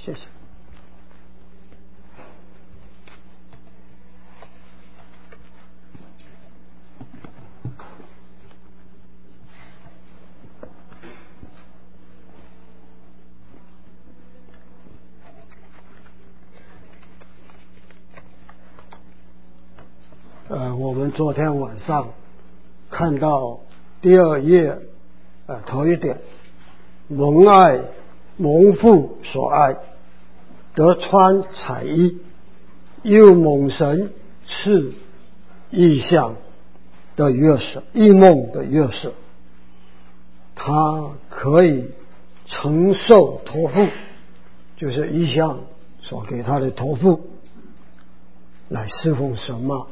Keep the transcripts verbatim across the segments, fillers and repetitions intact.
谢谢。呃，我们昨天晚上看到第二页，呃，头一点，蒙爱蒙父所爱，得穿彩衣，又蒙神赐异象的约瑟，异梦的约瑟，他可以承受托付，就是异象所给他的托付，来侍奉神吗？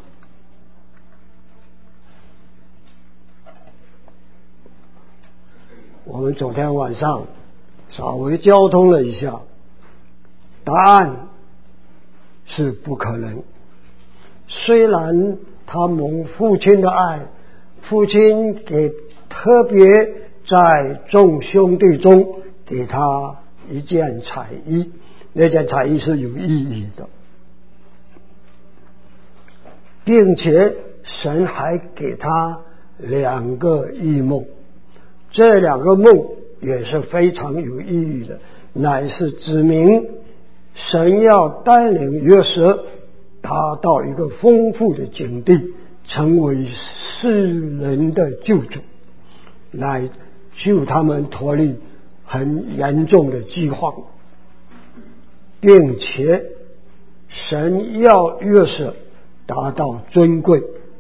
我们昨天晚上稍微交通了一下，答案是不可能。虽然他蒙父亲的爱，父亲给特别在众兄弟中给他一件彩衣，那件彩衣是有意义的，并且神还给他两个异梦，这两个梦也是非常有意义的，乃是指明神要带领约瑟达到一个丰富的境地，成为世人的救主，来救他们脱离很严重的饥荒，并且神要约瑟达到尊贵，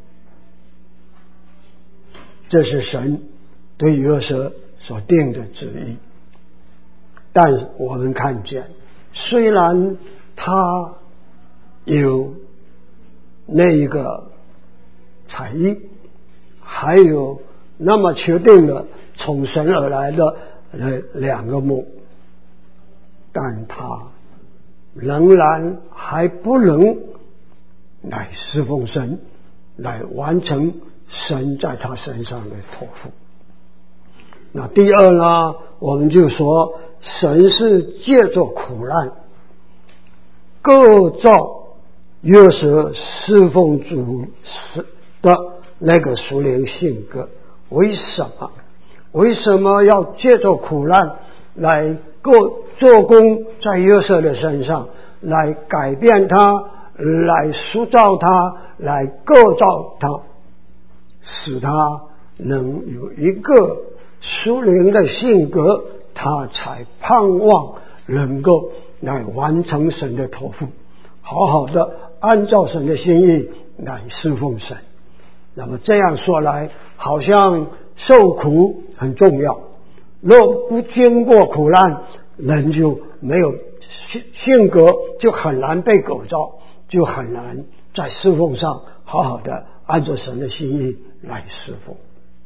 这是神对约瑟所定的旨意。但我们看见，虽然他有那一个彩衣，还有那么确定的从神而来的两个梦，但他仍然还不能来侍奉神，来完成神在他身上的托付。那第二呢，我们就说神是借着苦难构造约瑟侍奉主的那个属灵性格。为什么？为什么要借着苦难来构做工在约瑟的身上，来改变他，来塑造他，来构造他，使他能有一个属灵的性格，他才盼望能够来完成神的托付，好好的按照神的心意来侍奉神。那么这样说来，好像受苦很重要，若不经过苦难，人就没有性格，就很难被构造，就很难在侍奉上好好的按照神的心意来侍奉。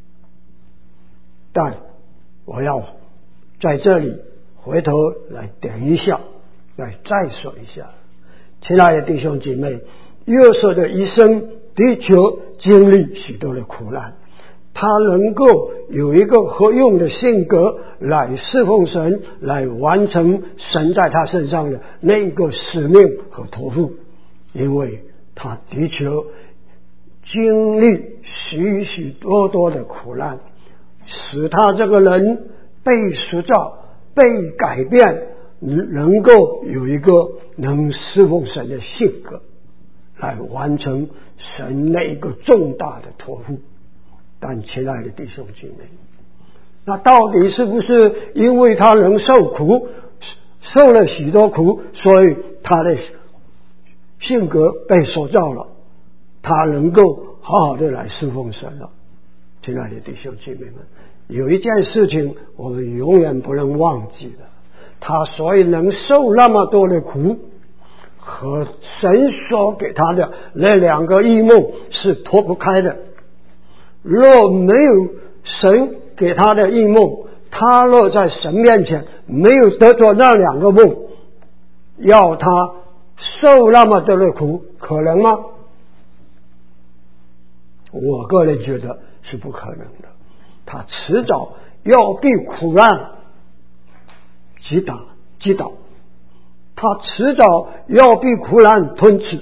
但我要在这里回头来点一下，来再说一下，亲爱的弟兄姐妹，约瑟的一生的确经历许多的苦难，他能够有一个合用的性格来侍奉神，来完成神在他身上的那个使命和托付，因为他的确经历许许多多的苦难，使他这个人被塑造，被改变，能够有一个能侍奉神的性格，来完成神那个重大的托付。但亲爱的弟兄姐妹，那到底是不是因为他能受苦，受了许多苦，所以他的性格被塑造了，他能够好好的来侍奉神了？亲爱的弟兄姐妹们，有一件事情我们永远不能忘记的，他所以能受那么多的苦，和神所给他的那两个异梦是脱不开的。若没有神给他的异梦，他若在神面前没有得着那两个梦，要他受那么多的苦，可能吗？我个人觉得是不可能的。他迟早要被苦难击打击倒， 他迟早要被苦难吞吃。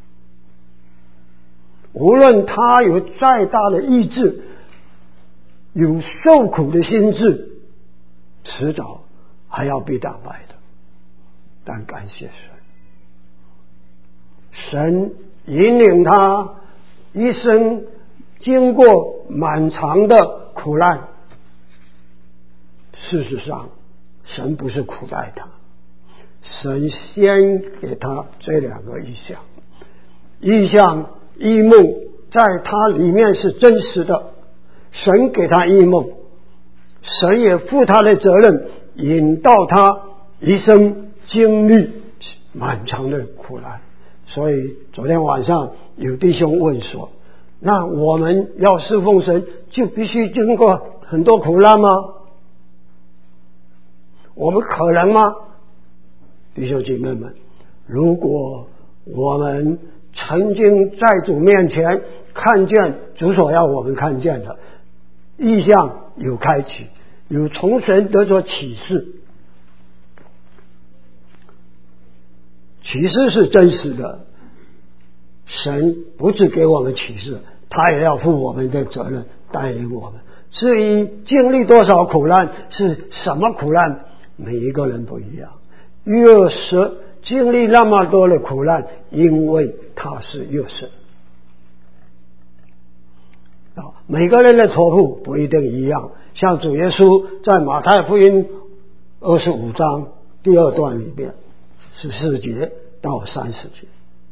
无论他有再大的意志，有受苦的心智，迟早还要被打败的。但感谢神，神引领他一生经过漫长的苦难。事实上，神不是苦待他，神先给他这两个意象，意象异梦在他里面是真实的，神给他异梦，神也负他的责任，引导他一生经历漫长的苦难。所以昨天晚上有弟兄问说，那我们要侍奉神就必须经过很多苦难吗？我们可能吗？弟兄姐妹们，如果我们曾经在主面前看见主所要我们看见的意象有开启，有从神得着启示，启示是真实的，神不只给我们启示，他也要负我们的责任，带领我们。至于经历多少苦难，是什么苦难，每一个人不一样。约瑟经历那么多的苦难，因为他是约瑟。每个人的托付不一定一样，像主耶稣在马太福音二十五章第二段里面十四节到三十节，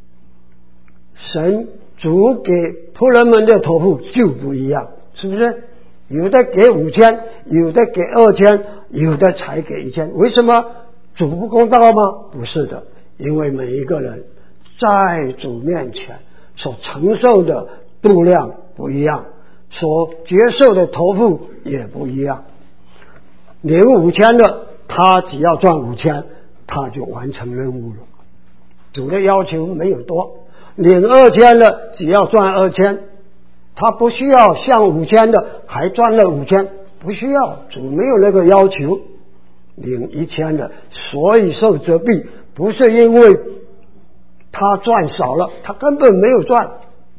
神主给仆人们的托付就不一样，是不是？有的给五千，有的给二千，有的才给一千。为什么主不公道吗？不是的，因为每一个人在主面前所承受的度量不一样，所接受的托付也不一样。领五千的，他只要赚五千，他就完成任务了。主的要求没有多，领二千的只要赚二千，他不需要像五千的还赚了五千，不需要，主没有那个要求。领一千的，所以受责备，不是因为他赚少了，他根本没有赚。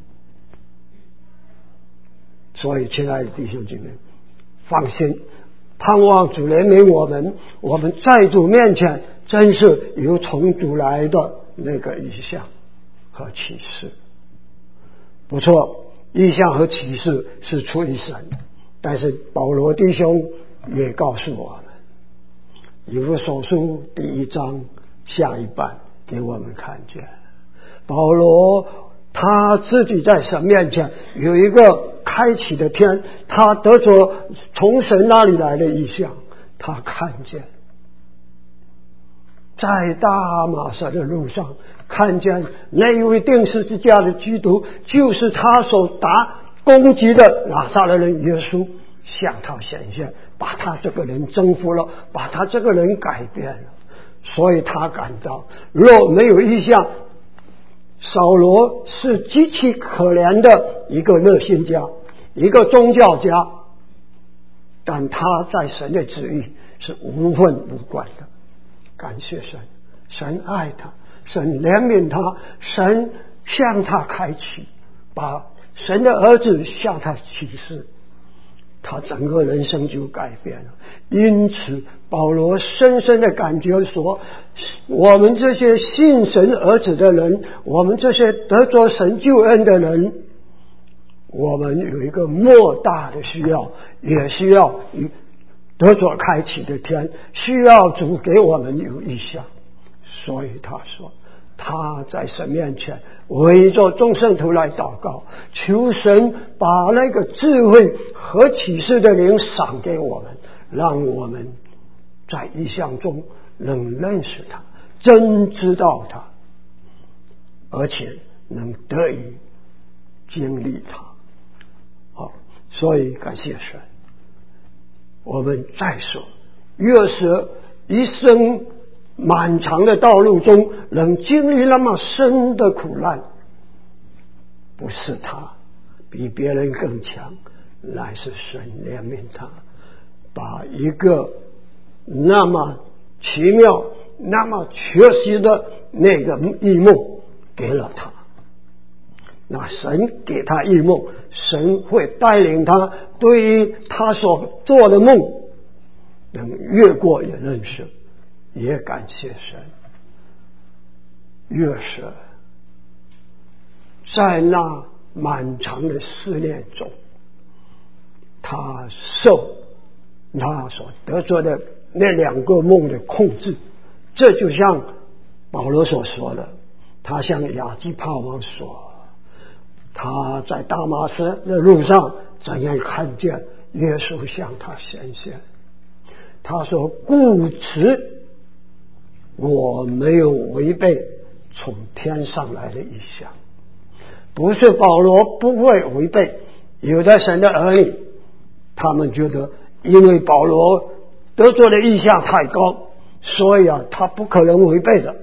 所以亲爱的弟兄姐妹，放心，盼望主怜悯我们，我们在主面前真是有从主来的那个意象和启示。不错，意象和启示是出于神，但是保罗弟兄也告诉我们，以弗所书第一章下一半给我们看见，保罗他自己在神面前有一个开启的天，他得着从神那里来的意象，他看见在大马色的路上看见那一位钉十字架的基督，就是他所打攻击的拿撒勒人耶稣，向他显现，把他这个人征服了，把他这个人改变了。所以他感到若没有意象，扫罗是极其可怜的一个热心家，一个宗教家，但他在神的旨意是无份无关的。感谢神，神爱他，神怜悯他，神向他开启，把神的儿子向他启示，他整个人生就改变了。因此保罗深深的感觉说，我们这些信神儿子的人，我们这些得着神救恩的人，我们有一个莫大的需要，也需要得着开启的天，需要主给我们有意象。所以他说他在神面前围着众圣徒来祷告，求神把那个智慧和启示的灵赏给我们，让我们在意象中能认识他，真知道他，而且能得以经历他。好，所以感谢神。我们再说，约瑟一生漫长的道路中能经历那么深的苦难，不是他比别人更强，乃是神怜悯他，把一个那么奇妙那么确实的那个异梦给了他。那神给他异梦，神会带领他对于他所做的梦能越过也认识，也感谢神。约瑟在那漫长的试炼中，他受他所得着的那两个梦的控制。这就像保罗所说的，他向亚基帕王说，他在大马士的路上怎样看见耶稣向他显现。他说，故此我没有违背从天上来的意象。不是保罗不会违背，有的神的儿女他们觉得因为保罗得着的意象太高，所以啊他不可能违背的。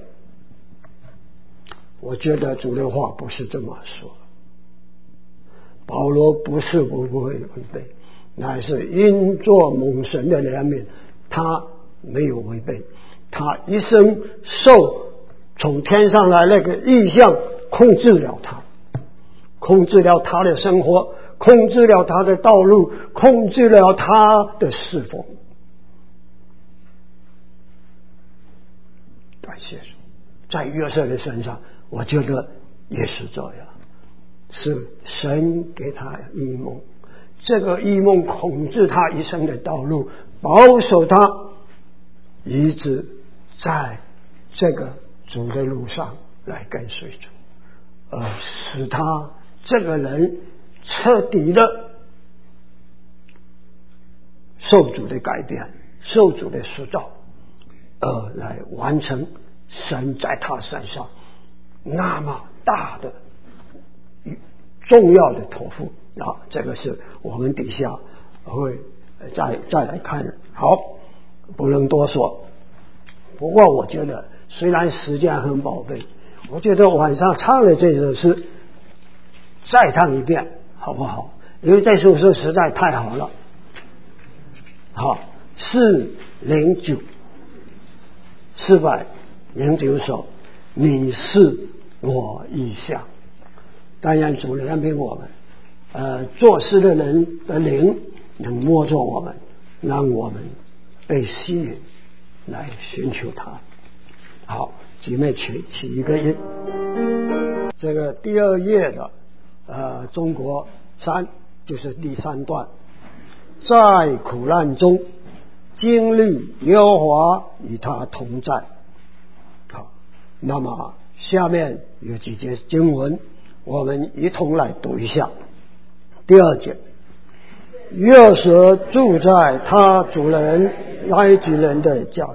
我觉得主的话不是这么说，保罗不是不会违背，乃是因作蒙神的怜悯，他没有违背，他一生受从天上来那个意象控制了他，控制了他的生活，控制了他的道路，控制了他的侍奉。感谢主，在约瑟的身上我觉得也是这样，是神给他异梦，这个异梦控制他一生的道路，保守他一直在这个主的路上来跟随主，而使他这个人彻底的受主的改变，受主的塑造，而来完成神在他身上那么大的重要的托付啊！这个是我们底下会再再来看。好，不能多说。不过我觉得虽然时间很宝贝，我觉得晚上唱的这首诗再唱一遍好不好？因为这首诗实在太好了。好，四零九四百零九首，你是我意象。当然主怜悯我们，呃，作诗的人的灵能摸着我们，让我们被吸引来寻求他。好，姐妹起起一个音，这个第二页的呃中国三就是第三段，在苦难中经历耶和华与他同在。好，那么下面有几节经文我们一同来读一下。第二节，约瑟住在他主人埃及人的家，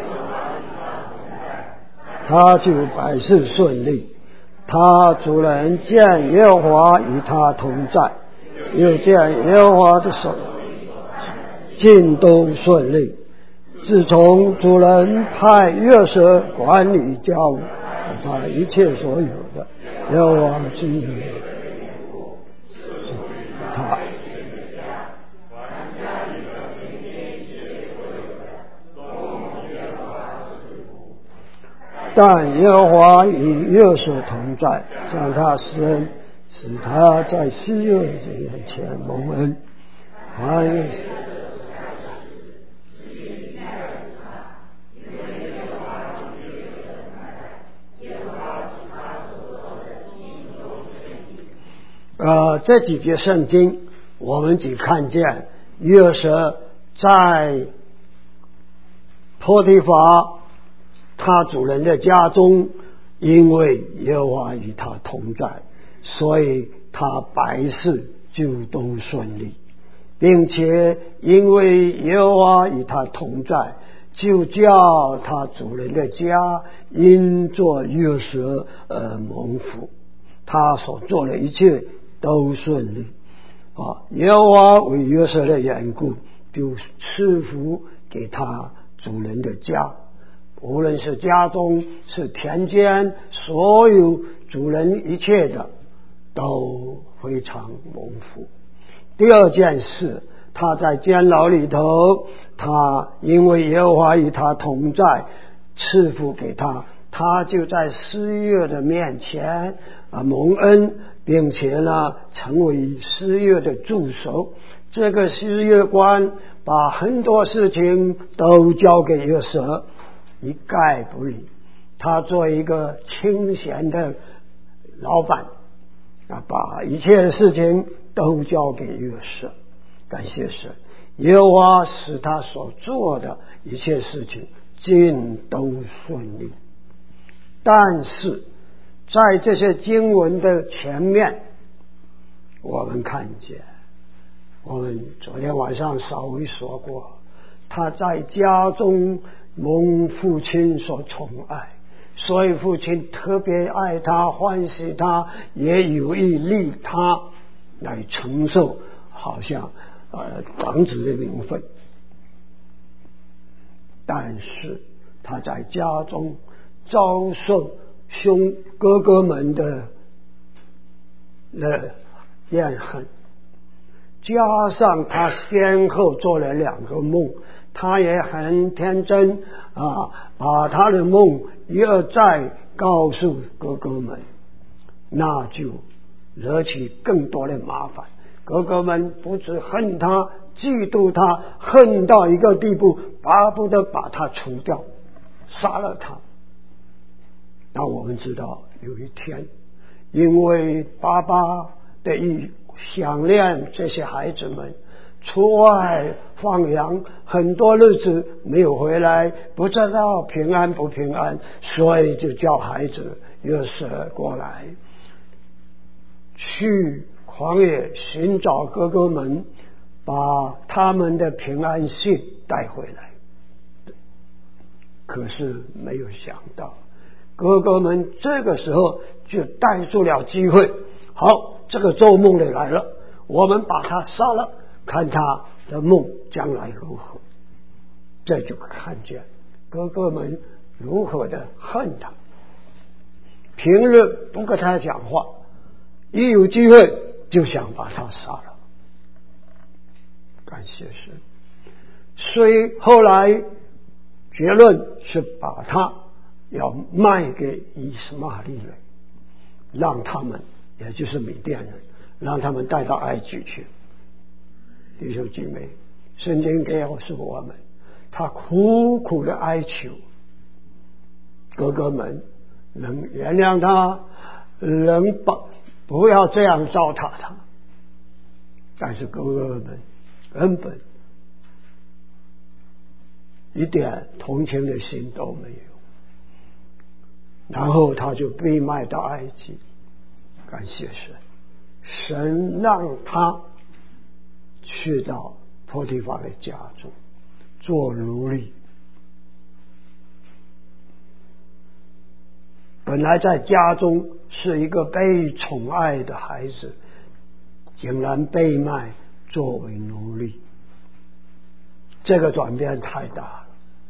他就百事顺利。他主人见耶和华与他同在，又见耶和华的手尽都顺利。自从主人派约瑟管理家务，他一切所有的耶和华之名，他但耶和华与约瑟同在，向他施恩，使他在西珥面前蒙恩。还有呃，这几节圣经我们只看见约瑟在波提乏他主人的家中，因为耶和华与他同在，所以他百事就都顺利，并且因为耶和华与他同在，就叫他主人的家因作约瑟而蒙福，他所做的一切都顺利啊！耶和华为约瑟的缘故，就赐福给他主人的家，无论是家中是田间，所有主人一切的都非常蒙福。第二件事，他在监牢里头，他因为耶和华与他同在， 赐福给他，他就在施约的面前啊蒙恩，并且呢成为施约的助手。这个施约官把很多事情都交给约瑟，一概不理。他做一个清闲的老板啊，把一切的事情都交给约瑟。感谢神，耶和华使他所做的一切事情尽都顺利。但是在这些经文的前面，我们看见，我们昨天晚上稍微说过，他在家中蒙父亲所宠爱，所以父亲特别爱他，欢喜他，也有意立他来承受好像呃长子的名分。但是他在家中遭受兄哥哥们的的怨恨，加上他先后做了两个梦，他也很天真啊，把他的梦一而再告诉哥哥们，那就惹起更多的麻烦。哥哥们不止恨他，嫉妒他，恨到一个地步，巴不得把他除掉，杀了他。那我们知道有一天，因为爸爸的意想念这些孩子们出外放羊，很多日子没有回来，不知道平安不平安，所以就叫孩子约瑟过来，去旷野寻找哥哥们，把他们的平安信带回来。可是没有想到，哥哥们这个时候就逮住了机会，好，这个做梦的来了，我们把他杀了，看他的梦将来如何。这就看见哥哥们如何的恨他，平日不跟他讲话，一有机会就想把他杀了。感谢神，所以后来结论是把他要卖给以实玛利人，让他们也就是米甸人，让他们带到埃及去。弟兄姐妹，圣经告诉我们，他苦苦的哀求哥哥们能原谅他，能不不要这样糟蹋他。但是哥哥们根本一点同情的心都没有，然后他就被卖到埃及。感谢神，神让他去到波提乏的家中做奴隶。本来在家中是一个被宠爱的孩子，竟然被卖作为奴隶，这个转变太大了。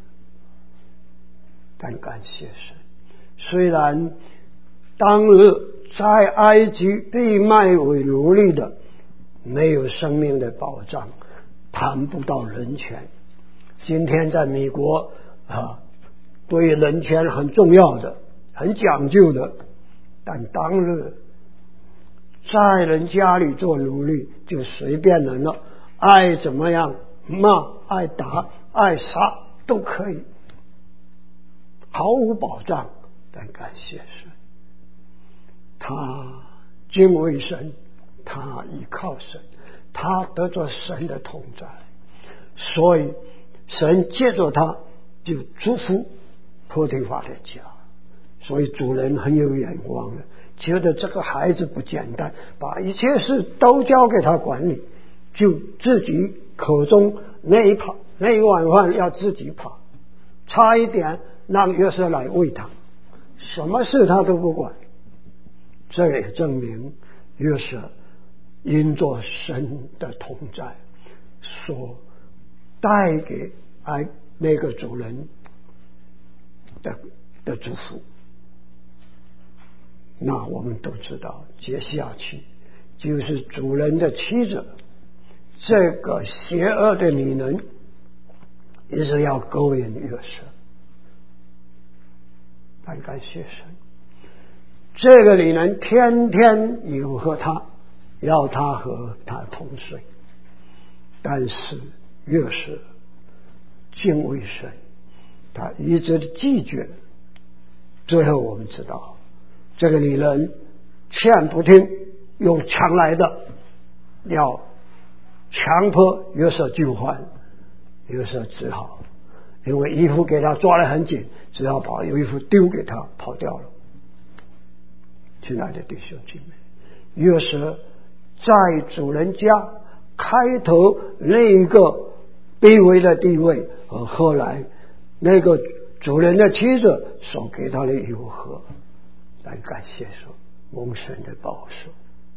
但感谢神，虽然当日在埃及被卖为奴隶的没有生命的保障，谈不到人权。今天在美国啊，对人权很重要的，很讲究的，但当日在人家里做奴隶就随便人了，爱怎么样骂，爱打，爱杀都可以，毫无保障。但感谢神，他敬畏神，他依靠神，他得着神的同在，所以神借着他就祝福波提乏的家。所以主人很有眼光的，觉得这个孩子不简单，把一切事都交给他管理，就自己口中那一跑那一碗饭要自己跑，差一点让约瑟来喂他，什么事他都不管。这也证明约瑟因着神的同在所带给哎那个主人的的祝福。那我们都知道，接下去就是主人的妻子，这个邪恶的女人也是要勾引约瑟。 很感谢神，这个女人天天有和他，要他和他同睡，但是约瑟敬畏神，他一直拒绝。最后我们知道，这个女人劝不听，用抢来的，要强迫约瑟就范，约瑟只好因为衣服给他抓得很紧，只好把衣服丢给他跑掉了。亲爱的弟兄姐妹，约瑟在主人家开头那一个卑微的地位，和后来那个主人的妻子所给他的如何，来感谢说蒙神的保守。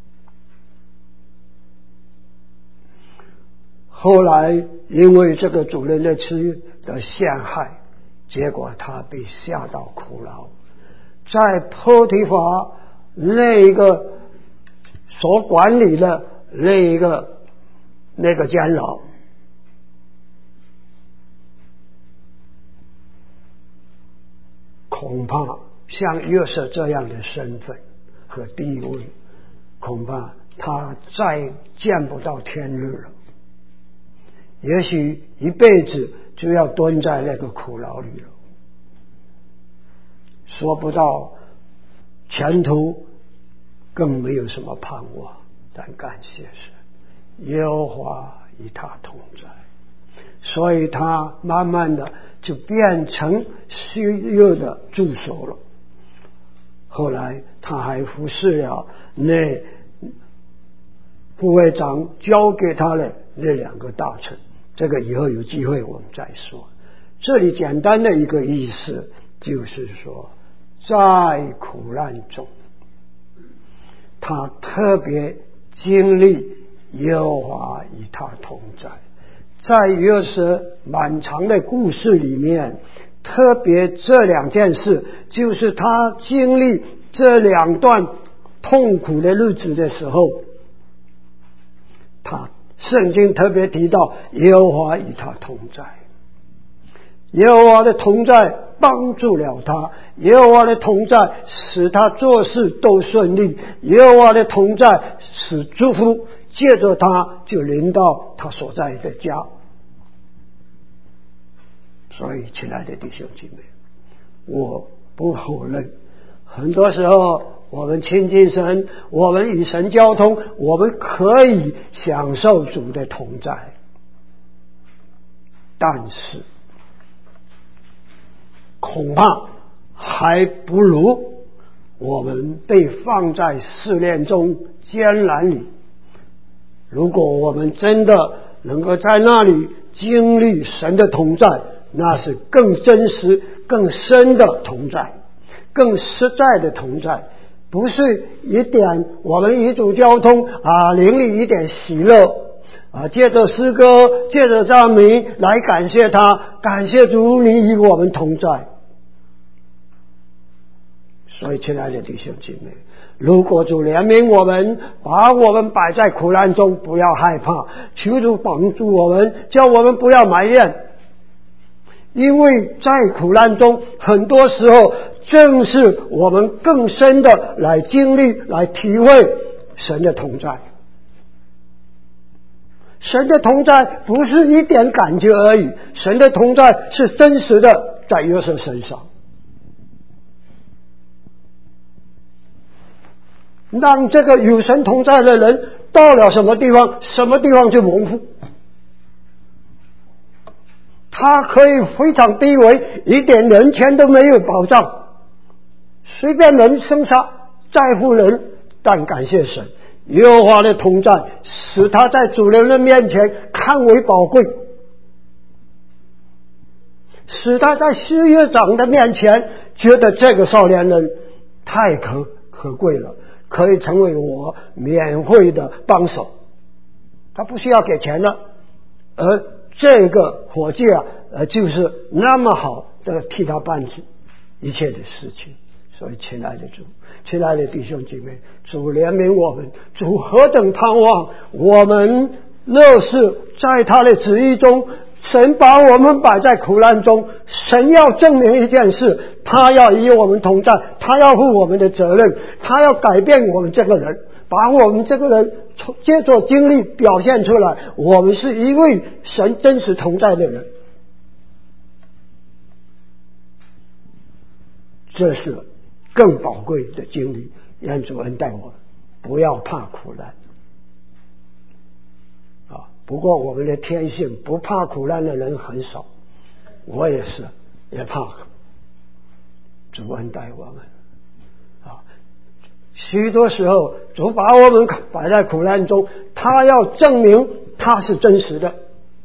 后来因为这个主人的妻的陷害，结果他被下到苦牢，在波提乏那一个所管理的那一个那个监牢，恐怕像约瑟这样的身份和地位，恐怕他再见不到天日了，也许一辈子就要蹲在那个苦牢里了，说不到前途更没有什么盼望。但感谢神，耶和华与他同在，所以他慢慢的就变成虚弱的助手了。后来他还服侍了那护卫长交给他的那两个大臣，这个以后有机会我们再说。这里简单的一个意思就是说，在苦难中他特别经历耶和华与他同在。在约瑟漫长的故事里面，特别这两件事，就是他经历这两段痛苦的日子的时候，他圣经特别提到耶和华与他同在，耶和华的同在帮助了他，耶和华的同在使他做事都顺利，耶和华的同在使祝福借着他就临到他所在的家。所以亲爱的弟兄姐妹，我不否认，很多时候我们亲近神，我们与神交通，我们可以享受主的同在，但是恐怕还不如我们被放在试炼中艰难里。如果我们真的能够在那里经历神的同在，那是更真实更深的同在，更实在的同在，不是一点我们与主交通啊，灵里一点喜乐啊，借着诗歌借着赞美来感谢他，感谢主你与我们同在。所以亲爱的弟兄姐妹，如果主怜悯我们，把我们摆在苦难中，不要害怕，求主帮助我们，叫我们不要埋怨，因为在苦难中很多时候正是我们更深的来经历来体会神的同在。神的同在不是一点感觉而已，神的同在是真实的在约瑟身上，让这个有神同在的人到了什么地方，什么地方就蒙福。他可以非常低微，一点人权都没有保障，随便人生杀在乎人，但感谢神，耶和华的同在使他在主人的面前看为宝贵，使他在施约长的面前觉得这个少年人太可可贵了，可以成为我免费的帮手，他不需要给钱了，而这个伙计啊，呃，就是那么好的替他办一切的事情。所以亲爱的主，亲爱的弟兄姐妹，主怜悯我们，主何等盼望我们乐事在他的旨意中神把我们摆在苦难中，神要证明一件事，他要与我们同在，他要负我们的责任，他要改变我们这个人，把我们这个人借着经历表现出来，我们是一位神真实同在的人。这是更宝贵的经历，愿主恩待我们，不要怕苦难啊！不过我们的天性，不怕苦难的人很少，我也是，也怕。主恩待我们啊！许多时候，主把我们摆在苦难中，他要证明他是真实的。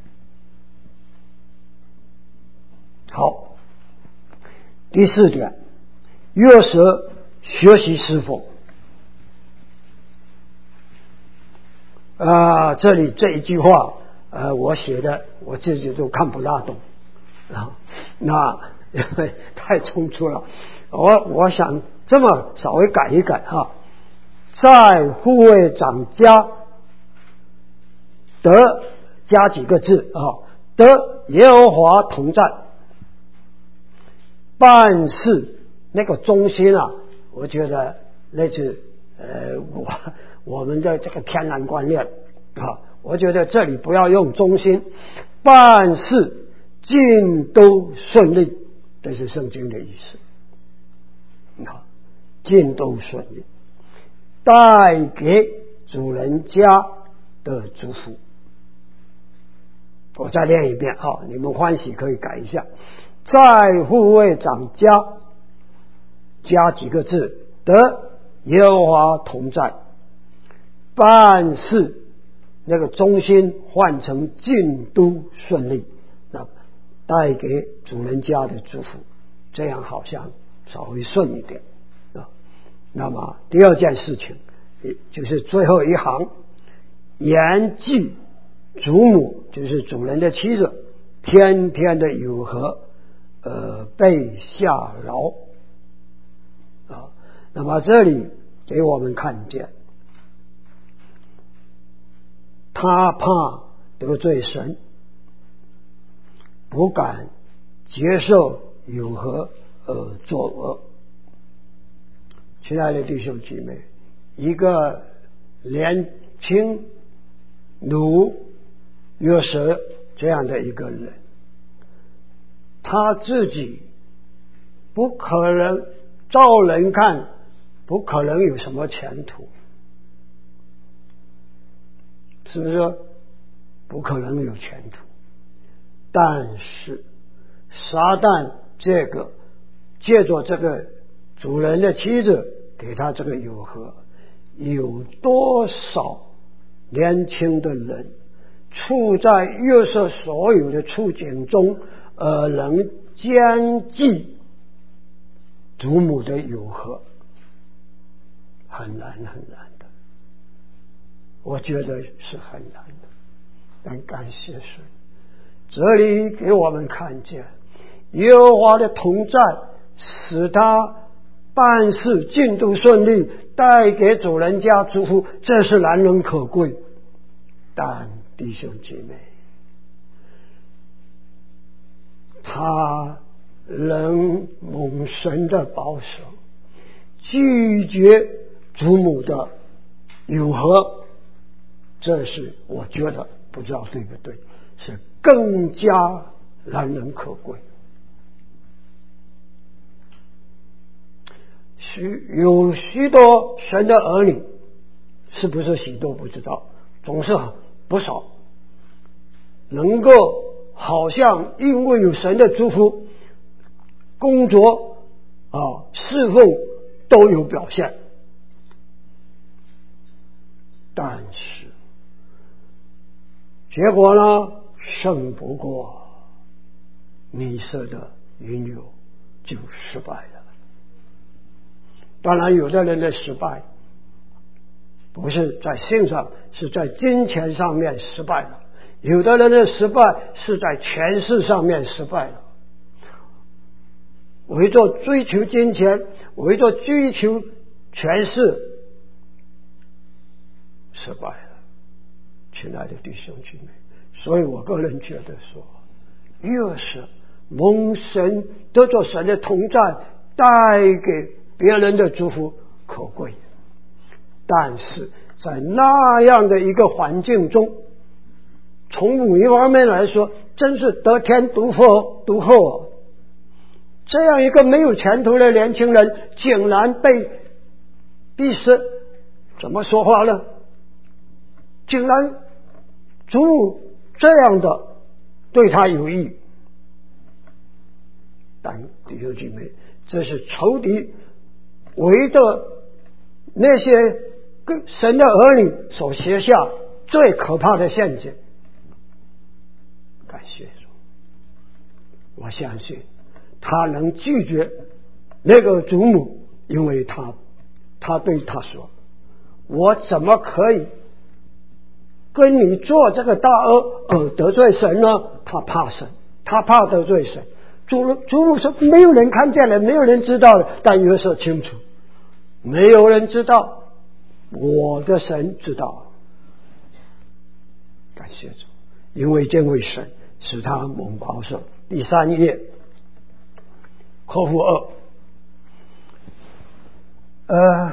好，第四点。约瑟学习侍奉啊，这里这一句话，呃，我写的我自己都看不大懂啊，那因为太冲突了，我我想这么稍微改一改哈，在护卫长家得加几个字啊，得耶和华同在，办事。那个中心啊，我觉得那是呃我我们的这个天然观念啊，我觉得这里不要用中心，办事尽都顺利，这是圣经的意思啊，尽都顺利，带给主人家的祝福。我再念一遍啊，你们欢喜可以改一下，在护卫长家加几个字，得耶和华同在，办事那个中心换成尽都顺利，那带给主人家的祝福，这样好像稍微顺一点啊。那么第二件事情就是最后一行，严记主母，就是主人的妻子，天天的有和呃被下劳啊。那么这里给我们看见，他怕得罪神，不敢接受有何呃作恶。亲爱的弟兄姐妹，一个年轻如约瑟这样的一个人，他自己不可能照人看不可能有什么前途，是不是不可能有前途？但是撒旦这个借着这个主人的妻子给他这个诱惑，有多少年轻的人处在约瑟所有的处境中，而能坚记祖母的诱惑？很难很难的，我觉得是很难的。但感谢神，这里给我们看见耶和华的同在，使他办事进度顺利，带给主人家祝福，这是难能可贵。但弟兄姐妹，他仍蒙神的保守，拒绝祖母的诱惑，这是我觉得不知道对不对，是更加难能可贵。许有许多神的儿女，是不是许多不知道，总是不少能够好像因为有神的祝福，工作啊侍奉都有表现，但是结果呢，胜不过米色的云游，就失败了。当然有的人的失败不是在性上，是在金钱上面失败了，有的人的失败是在权势上面失败了，为着追求金钱，为着追求权势失败了。亲爱的弟兄姐妹，所以我个人觉得说， 约瑟蒙神得着神的同在，带给别人的祝福可贵，但是在那样的一个环境中，从某一方面来说，真是得天独厚独厚啊！这样一个没有前途的年轻人，竟然被逼死，怎么说话呢？竟然主母这样的对他有益，但弟兄姐妹，这是仇敌围着那些跟神的儿女所设下最可怕的陷阱。感谢主，我相信他能拒绝那个主母，因为他他对他说，我怎么可以跟你做这个大恶而得罪神呢？他怕神，他怕得罪神。主主母说没有人看见了，没有人知道了，但约瑟清楚，没有人知道，我的神知道。感谢主，因为这位神使他蒙保守。第三页括弧二，呃，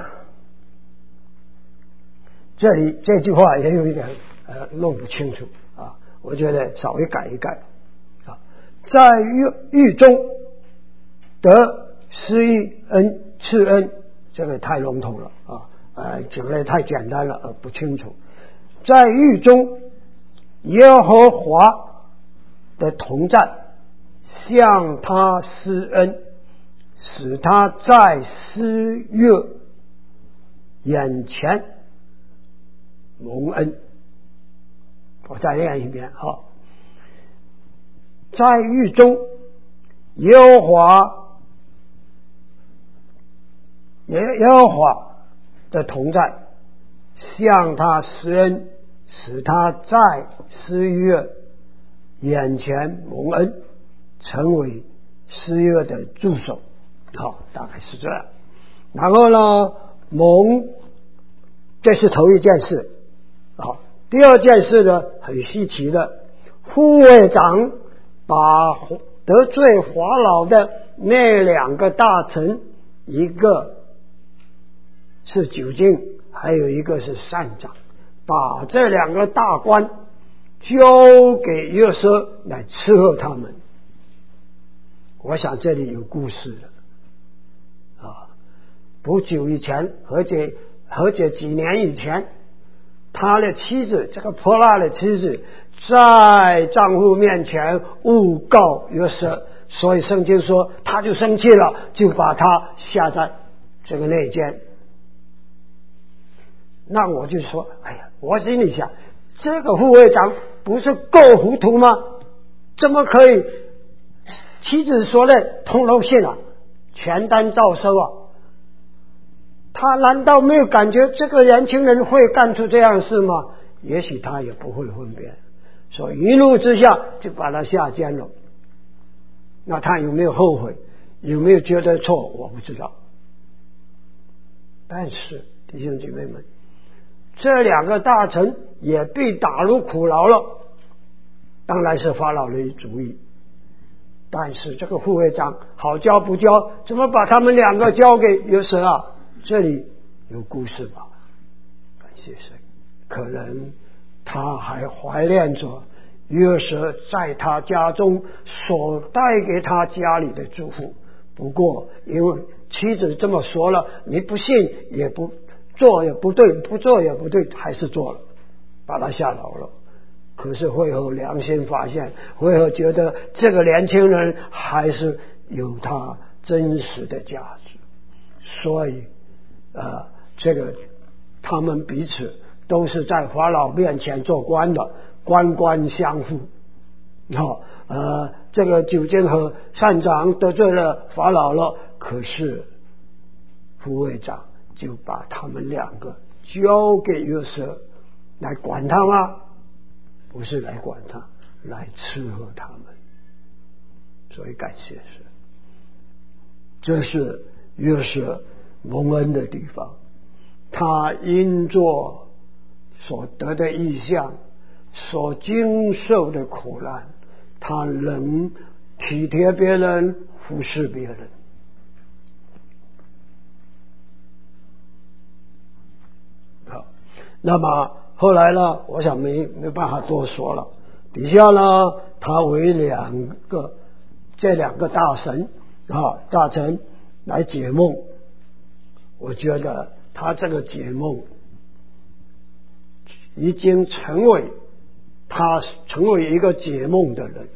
这里这句话也有一点呃弄不清楚啊，我觉得稍微改一改啊，在狱狱中得施益恩赐恩，这个太笼统了啊，呃，讲的太简单了，呃，不清楚。在狱中，耶和华的同在向他施恩，使他在施悦眼前蒙恩。我再念一遍哈，在狱中，耶和华耶耶和华的同在向他施恩，使他在施悦眼前蒙恩，成为施悦的助手。好，大概是这样。然后呢，蒙，这是头一件事。好，第二件事呢，很稀奇的，护卫长把得罪法老的那两个大臣，一个是酒精，还有一个是善长，把这两个大官交给约瑟来伺候他们。我想这里有故事了啊！不久以前，或者或者几年以前，他的妻子，这个泼辣的妻子，在丈夫面前诬告约瑟，所以圣经说他就生气了，就把他下在这个内监。那我就说，哎呀，我心里想，这个护卫长不是够糊涂吗？怎么可以妻子说的通漏信啊，全单照收啊？他难道没有感觉这个年轻人会干出这样的事吗？也许他也不会分辨，所以一怒之下就把他下监了。那他有没有后悔，有没有觉得错，我不知道。但是弟兄姐妹们，这两个大臣也被打入苦牢了，当然是法老的主意。但是这个护卫长好交不交，怎么把他们两个交给约瑟啊？这里有故事吧？感谢神，可能他还怀念着约瑟在他家中所带给他家里的祝福。不过因为妻子这么说了，你不信也不做也不对，不做也不对，还是做了，把他下牢了。可是会后良心发现，会后觉得这个年轻人还是有他真实的价值，所以呃，这个他们彼此都是在法老面前做官的，官官相护。好、哦，呃，这个酒精和善长得罪了法老了，可是护卫长就把他们两个交给约瑟来管他吗？不是来管他，来伺候他们。所以感谢神，这是约瑟蒙恩的地方。他因着所得的异象，所经受的苦难， 他能体贴别人，忽视别人。好，那么后来呢，我想没没办法多说了。底下呢，他为两个这两个大神啊大臣来解梦，我觉得他这个解梦已经成为他成为一个解梦的人。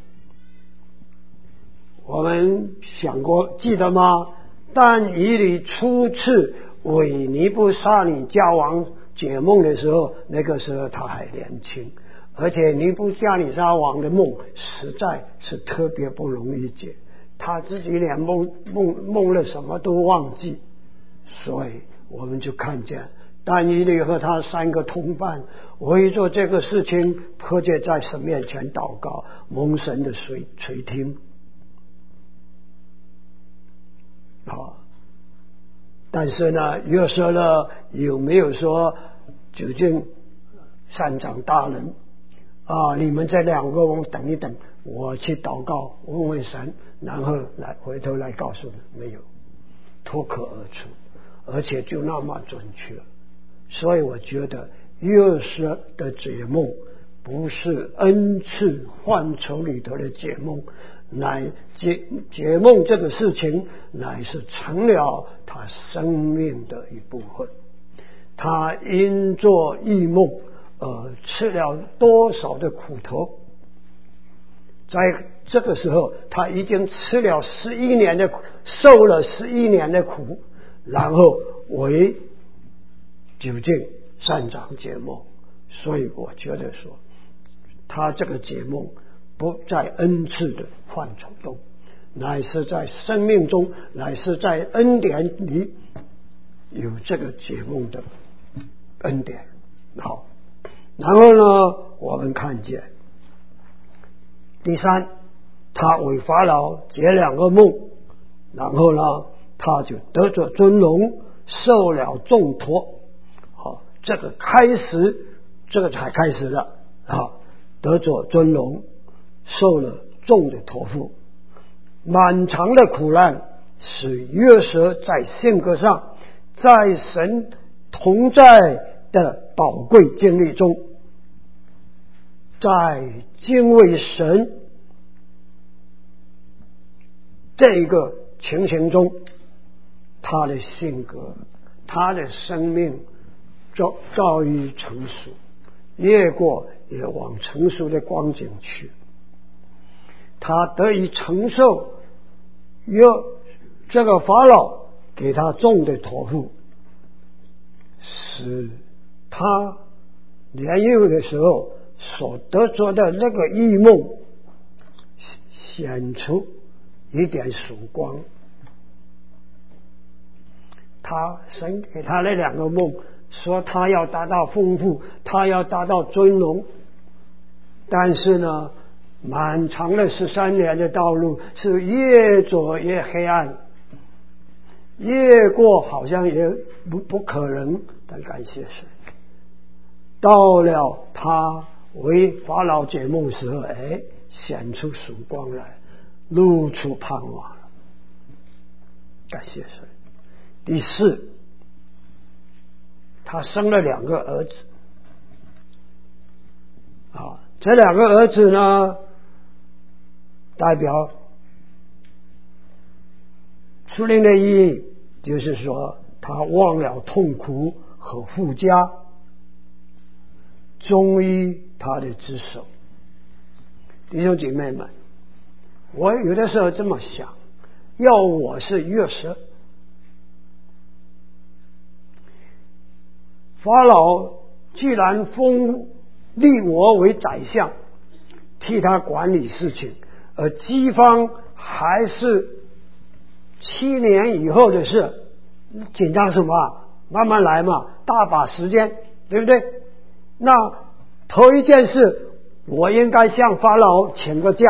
我们想过记得吗？但以理初次为尼布撒尼加王解梦的时候，那个时候他还年轻，而且尼布加尼撒王的梦实在是特别不容易解，他自己连梦梦梦了什么都忘记。所以我们就看见但以理和他三个同伴为做这个事情，迫切在神面前祷告，蒙神的垂垂听。好，但是呢，约瑟呢有没有说究竟善长大人啊，你们这两个我等一等，我去祷告问问神，然后来回头来告诉你？没有，脱口而出，而且就那么准确。所以我觉得约瑟的解梦不是恩赐范畴里头的解梦，乃解解梦这个事情乃是成了他生命的一部分。他因做异梦而吃了多少的苦头，在这个时候他已经吃了十一年的苦，受了十一年的苦，然后为究竟擅长解梦。所以我觉得说他这个解梦不在恩赐的范畴中，乃是在生命中，乃是在恩典里有这个解梦的恩典。好，然后呢我们看见第三，他为法老解两个梦，然后呢他就得着尊荣，受了重托。好，这个开始这个才开始了啊，得着尊荣，受了重的托付。漫长的苦难使约瑟在性格上，在神同在的宝贵经历中，在敬畏神这一个情形中，他的性格他的生命早早已成熟，越过也往成熟的光景去。他得以承受约这个法老给他重的托付，使他年幼的时候所得着的那个异梦显出一点曙光。他神给他那两个梦，说他要达到丰富，他要达到尊荣，但是呢漫长的十三年的道路是越走越黑暗，越过好像也不不可能，但感谢神，到了他为法老解梦时候，哎，显出曙光来，露出盼望了，感谢神。第四，他生了两个儿子啊，这两个儿子呢代表属灵的意义，就是说他忘了痛苦和富家，忠于他的职守。弟兄姐妹们，我有的时候这么想，要我是约瑟，法老既然封立我为宰相，替他管理事情，而饥荒还是七年以后的事，紧张什么？慢慢来嘛，大把时间，对不对？那头一件事，我应该向法老请个假。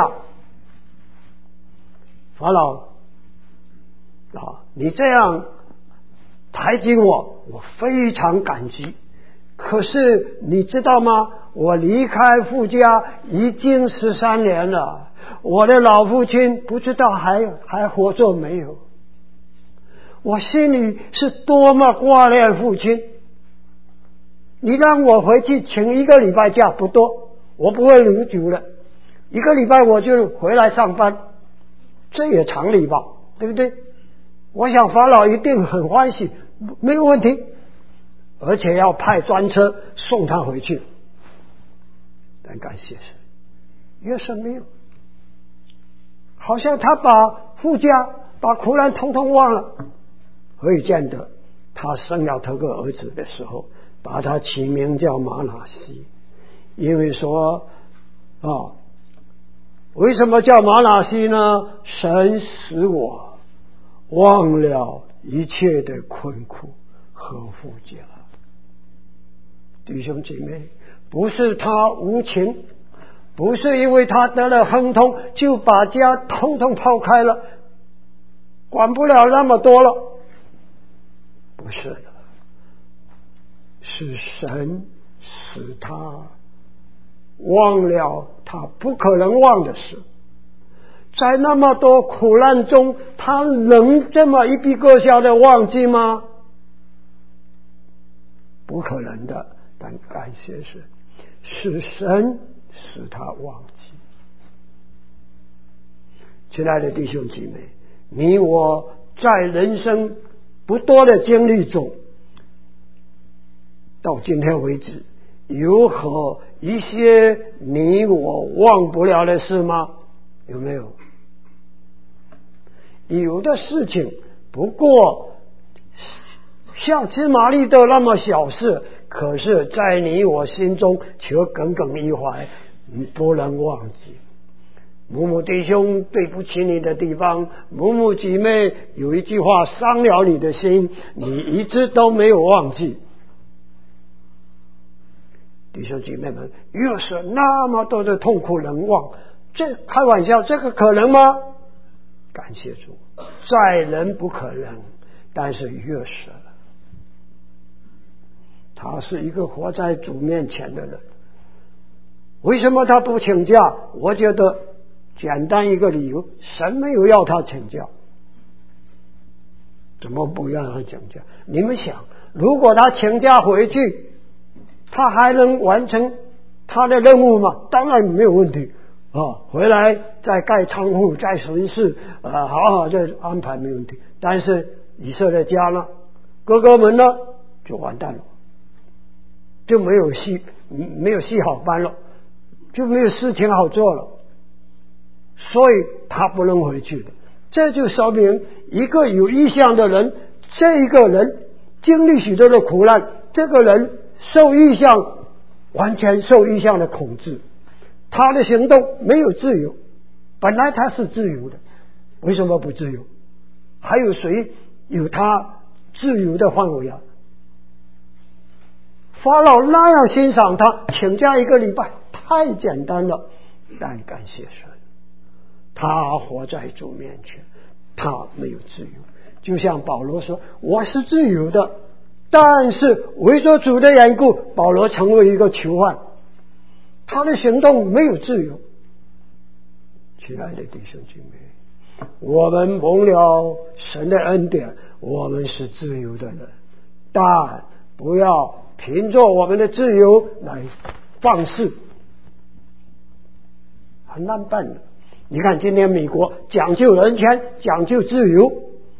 法老啊，你这样抬举我，我非常感激。可是你知道吗？我离开父家已经十三年了， 我的老父亲不知道还还活着没有。我心里是多么挂念父亲。你让我回去请一个礼拜假不多，我不会留久了，一个礼拜我就回来上班，这也常理吧，对不对？我想法老一定很欢喜，没有问题，而且要派专车送他回去。但感谢神，约瑟没有，好像他把富家把苦难统统忘了。可以见得他生了这个儿子的时候，把他起名叫玛拿西，因为说啊，为什么叫玛拿西呢？神使我忘了一切的困苦和富家。弟兄姐妹，不是他无情，不是因为他得了亨通就把家统统抛开了，管不了那么多了，不是的，是神使他忘了他不可能忘的事。在那么多苦难中，他能这么一笔勾销的忘记吗？不可能的。但感谢神，是神使他忘记。亲爱的弟兄姐妹，你我在人生不多的经历中，到今天为止，有何一些你我忘不了的事吗？有没有？有的事情不过像芝麻粒豆那么小事，可是在你我心中却耿耿于怀，你不能忘记。母母弟兄对不起你的地方，母母姐妹有一句话伤了你的心，你一直都没有忘记。弟兄姐妹们，越是那么多的痛苦能忘，这开玩笑，这个可能吗？感谢主，在人不可能，但是越是他是一个活在主面前的人。为什么他不请假？我觉得简单一个理由，神没有要他请假。怎么不让他请假？你们想，如果他请假回去，他还能完成他的任务吗？当然没有问题啊，回来再盖仓库，再巡视，啊，好好的安排没问题。但是以色列家呢，哥哥们呢，就完蛋了，就没有戏，没有戏好搬了，就没有事情好做了，所以他不能回去的。这就说明一个有意向的人，这一个人经历许多的苦难，这个人受意向，完全受意向的控制，他的行动没有自由。本来他是自由的，为什么不自由？还有谁有他自由的范围啊？法老那样欣赏他，请假一个礼拜太简单了。但感谢神，他活在主面前，他没有自由。就像保罗说，我是自由的，但是为着主的缘故，保罗成为一个囚犯，他的行动没有自由。亲爱的弟兄姐妹，我们蒙了神的恩典，我们是自由的人，但不要凭着我们的自由来放肆，很难办的。你看今天美国讲究人权，讲究自由，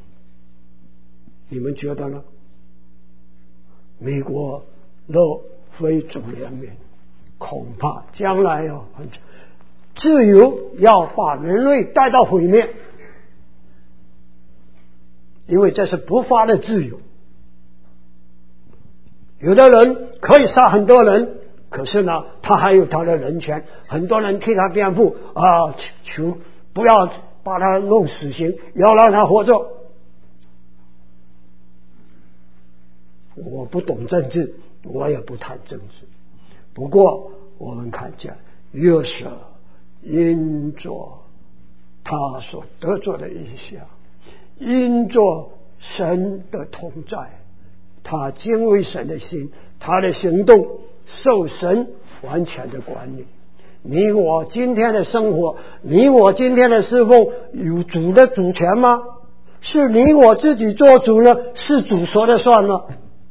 你们觉得呢？美国若非主怜悯，恐怕将来要很自由要把人类带到毁灭，因为这是不法的自由。有的人可以杀很多人，可是呢，他还有他的人权，很多人替他辩护啊，求不要把他弄死刑，要让他活着。我不懂政治，我也不谈政治，不过我们看见约瑟因着他所得着的影响，因着神的同在，他敬畏神的心，他的行动受神完全的管理。 你我今天的生活，你我今天的侍奉有主的主权吗？是你我自己做主呢？是主说的算吗？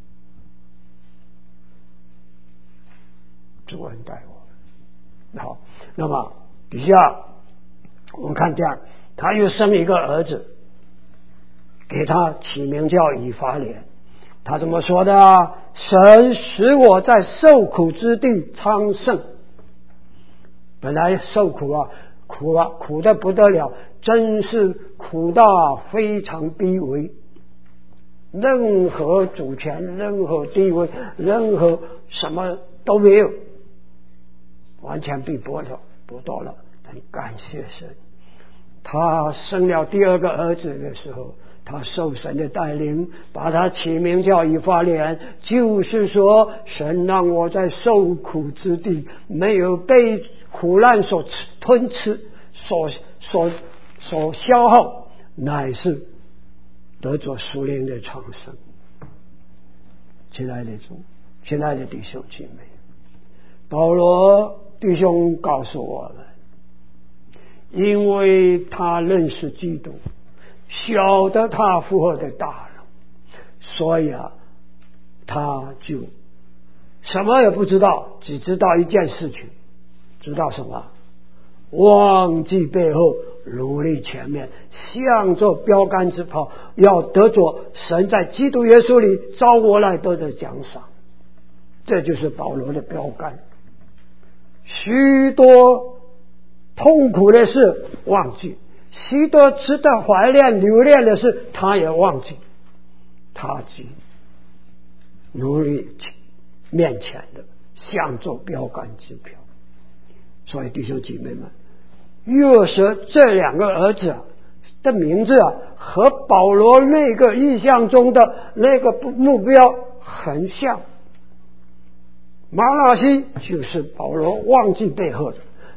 主恩待我。好，那么底下我们看这样，他又生一个儿子，给他起名叫以法莲。他怎么说的啊？神使我在受苦之地昌盛。本来受苦啊，苦啊，苦得不得了，真是苦到非常低微，任何主权、任何地位、任何什么都没有，完全被剥夺剥夺了。但感谢神，他生了第二个儿子的时候，他受神的带领，把他起名叫以法莲，就是说神让我在受苦之地没有被苦难所吞吃，所所所消耗，乃是得着属灵的长生。亲爱的主，亲爱的弟兄姐妹，保罗弟兄告诉我们，因为他认识基督，晓得他复活的大能，所以啊，他就什么也不知道，只知道一件事情，知道什么？忘记背后，努力前面，向着标杆直跑，要得着神在基督耶稣里招我来得的奖赏。这就是保罗的标杆。许多痛苦的事忘记，许多值得怀念留恋的事他也忘记，他只努力面前的向着标杆直跑。所以弟兄姐妹们，约瑟这两个儿子的名字啊，和保罗那个意象中的那个目标很像。马拉西就是保罗忘记背后的，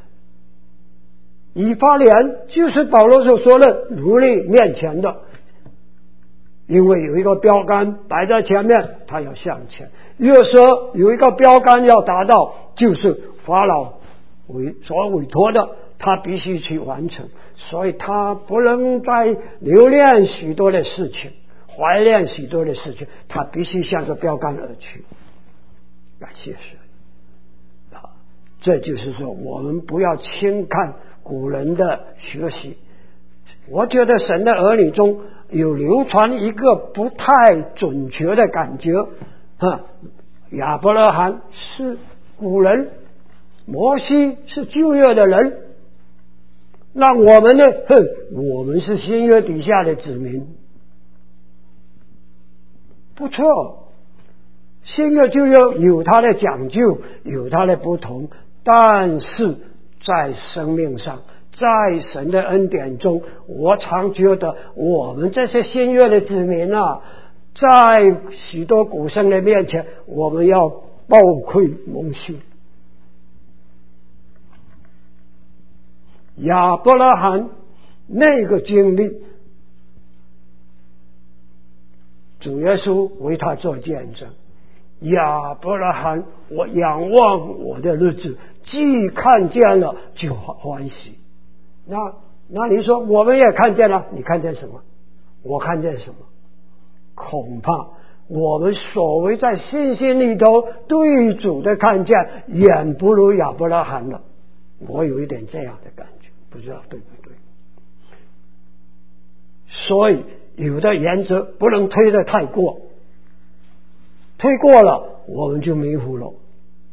以法莲就是保罗所说的努力面前的，因为有一个标杆摆在前面，他要向前。约瑟有一个标杆要达到，就是法老委所委托的，他必须去完成，所以他不能再留恋许多的事情，怀念许多的事情，他必须向着标杆而去。感谢神啊！这就是说，我们不要轻看古人的学习。我觉得神的儿女中有流传一个不太准确的感觉啊，亚伯拉罕是古人，摩西是旧约的人，那我们呢？哼，我们是新约底下的子民。不错，新约旧约有它的讲究，有它的不同，但是在生命上，在神的恩典中，我常觉得我们这些新约的子民啊，在许多古圣的面前，我们要抱愧蒙羞。亚伯拉罕那个经历，主耶稣为他做见证。亚伯拉罕，我仰望我的日子，既看见了就欢喜。那那你说我们也看见了，你看见什么？我看见什么？恐怕我们所谓在信心里头对主的看见，远不如亚伯拉罕了。我有一点这样的感觉，不知道对不对？所以有的原则不能推得太过，推过了我们就迷糊了。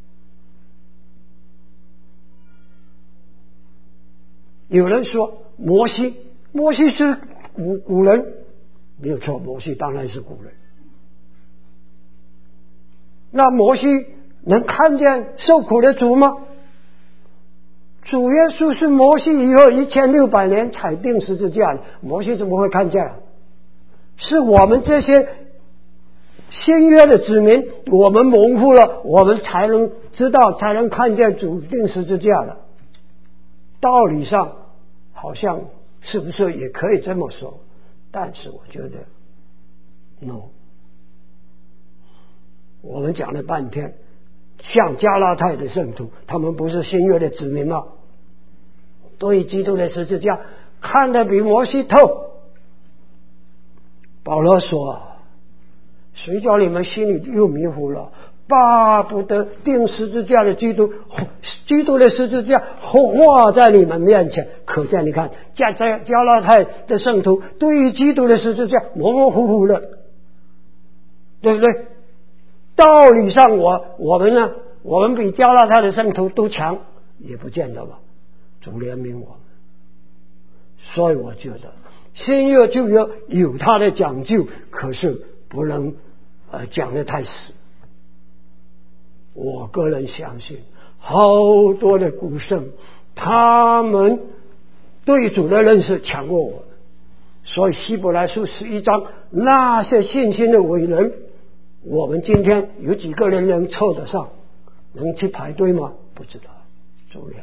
有人说摩西，摩西是古古人，没有错，摩西当然是古人。那摩西能看见受苦的主吗？主耶稣是摩西以后一千六百年才钉十字架的，摩西怎么会看见？是我们这些新约的子民，我们蒙福了，我们才能知道，才能看见主钉十字架的。道理上好像是不是也可以这么说？但是我觉得 no。我们讲了半天， 像加拉太的圣徒，他们不是新约的子民吗？对基督的十字架看得比摩西透。保罗说，谁叫你们心里又迷糊了，巴不得钉十字架的基督，基督的十字架画在你们面前。可见你看加加加拉太的圣徒对于基督的十字架模模糊糊的，对不对？道理上我我们呢，我们比加拉太的圣徒都强，也不见得吧。主怜悯我们，所以我觉得新约旧约有它的讲究，可是不能呃讲得太死。我个人相信，好多的古圣，他们对主的认识强过我们，所以希伯来书十一章那些信心的伟人，我们今天有几个人能凑得上，能去排队吗？不知道，主怜悯。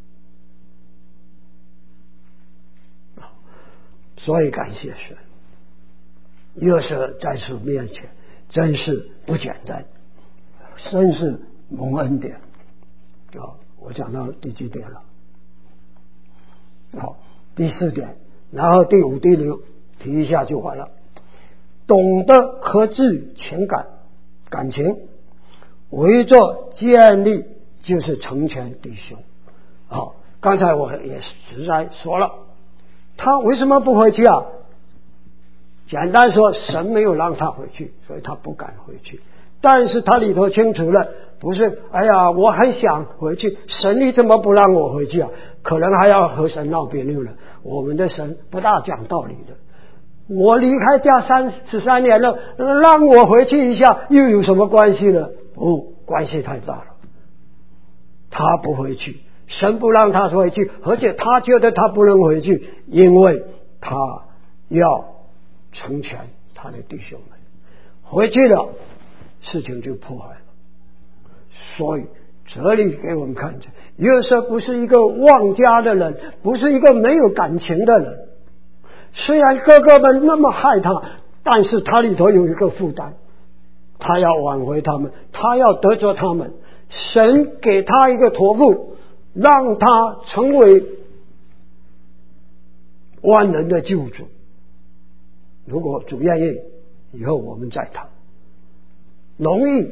所以感谢神，约瑟在主面前真是不简单，真是蒙恩典啊！我讲到第几点了？好，第四点，然后第五、第六提一下就完了。懂得克制情感感情，为作建立就是成全弟兄。好，刚才我也实在说了。他为什么不回去啊？简单说，神没有让他回去，所以他不敢回去。但是他里头清楚了，不是哎呀我很想回去，神你怎么不让我回去啊？可能还要和神闹别扭了。我们的神不大讲道理的，我离开家三十三年了，让我回去一下又有什么关系呢？不，关系太大了。他不回去，神不让他回去，而且他觉得他不能回去，因为他要成全他的弟兄们。回去了，事情就破坏了。所以这里给我们看见，约瑟不是一个忘家的人，不是一个没有感情的人。虽然哥哥们那么害他，但是他里头有一个负担，他要挽回他们，他要得着他们。神给他一个托付，让他成为万人的救主。如果主愿意，以后我们再谈。容易，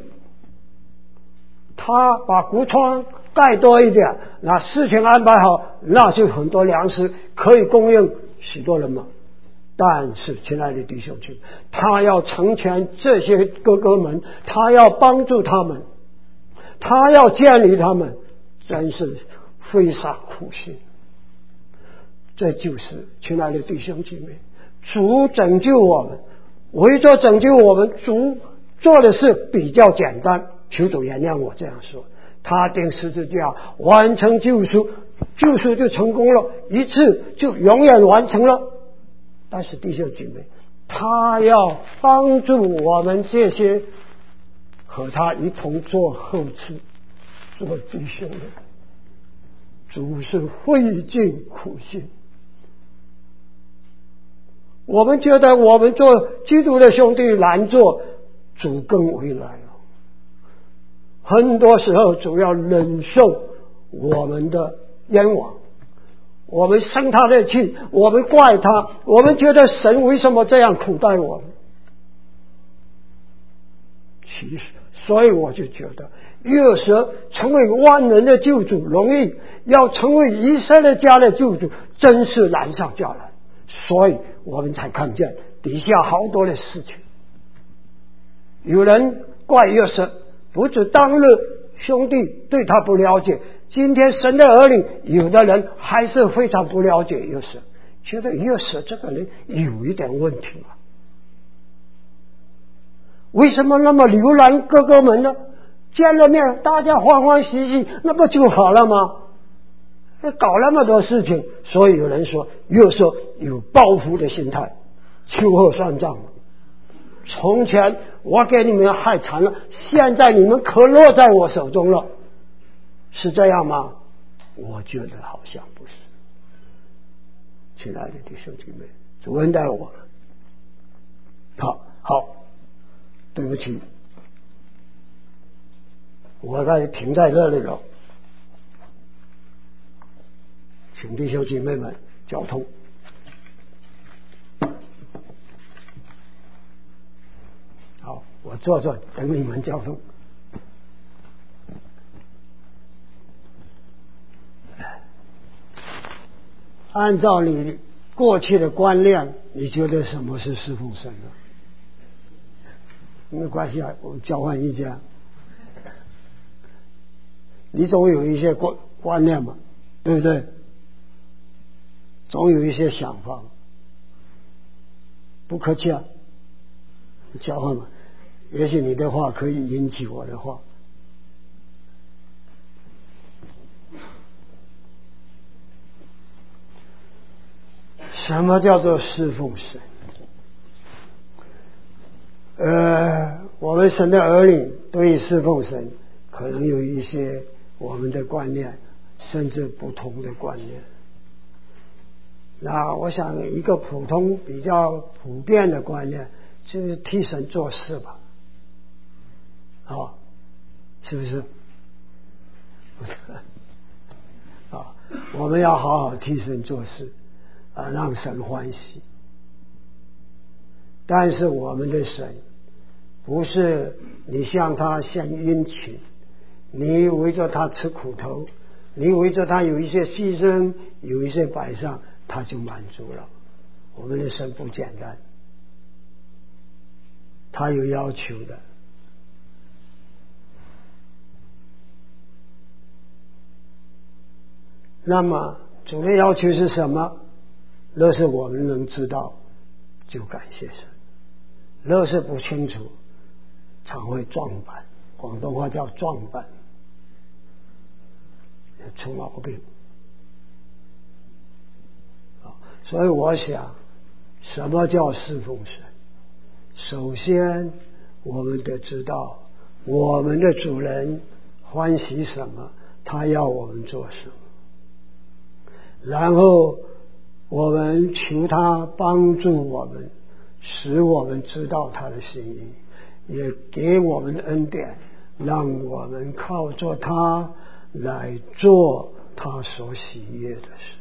他把谷仓盖多一点，那事情安排好，那就很多粮食可以供应许多人嘛。但是亲爱的弟兄姐妹，他要成全这些哥哥们，他要帮助他们，他要建立他们，真是非常苦心。这就是亲爱的弟兄姐妹，主拯救我们，为着拯救我们，主做的事比较简单，求主原谅我这样说。他钉十字架完成救赎，救赎就成功了，一次就永远完成了。但是弟兄姐妹，他要帮助我们这些和他一同做后嗣做弟兄的，主是费尽苦心。我们觉得我们做基督的兄弟难做，主更为难了。很多时候主要忍受我们的冤枉，我们生他的气，我们怪他，我们觉得神为什么这样苦待我们？其实，所以我就觉得约瑟成为万人的救主容易，要成为以色列家的救主真是难上加难。所以我们才看见底下好多的事情。有人怪约瑟，不止当日兄弟对他不了解，今天神的儿女有的人还是非常不了解约瑟，觉得约瑟这个人有一点问题嘛。为什么那么留难哥哥们呢？见了面大家欢欢喜喜，那不就好了吗？搞那么多事情，所以有人说约瑟有报复的心态，秋后算账。从前我给你们害惨了，现在你们可落在我手中了，是这样吗？我觉得好像不是。亲爱的弟兄姐妹，主恩待我们。好，好，对不起， 我该停在这里了，请弟兄姐妹们交通。好，我坐坐等你们交通。按照你过去的观念，你觉得什么是侍奉神呢？没关系啊，我们交换意见。你总有一些观观念嘛，对不对？总有一些想法。不客气啊，交换嘛。也许你的话可以引起我的话。什么叫做侍奉神？呃，我们神的儿女对于侍奉神可能有一些我们的观念，甚至不同的观念。那我想一个普通比较普遍的观念就是替神做事吧，啊，是不是？啊，我们要好好替神做事啊，让神欢喜。但是我们的神不是你向他献殷勤，你围着他吃苦头，你围着他有一些牺牲，有一些摆上，他就满足了。我们的神不简单，他有要求的。那么主的要求是什么？若是我们能知道，就感谢神；若是不清楚，常会撞板，广东话叫撞板，出毛病。所以我想，什么叫侍奉神？首先我们得知道我们的主人欢喜什么，他要我们做什么，然后我们求他帮助我们，使我们知道他的心意，也给我们恩典，让我们靠着他来做他所喜悦的事。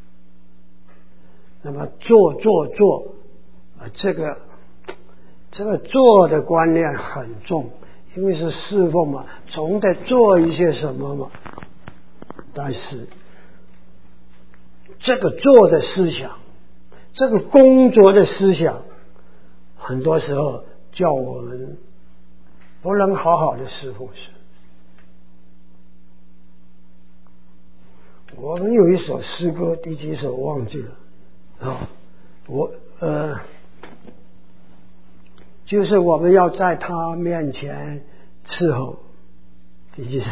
那么做做做啊，这个这个做的观念很重，因为是侍奉嘛，总得做一些什么嘛。但是这个做的思想，这个工作的思想，很多时候叫我们不能好好的侍奉神。我们有一首诗歌，第几首忘记了啊？我呃，就是我们要在他面前伺候，第几首？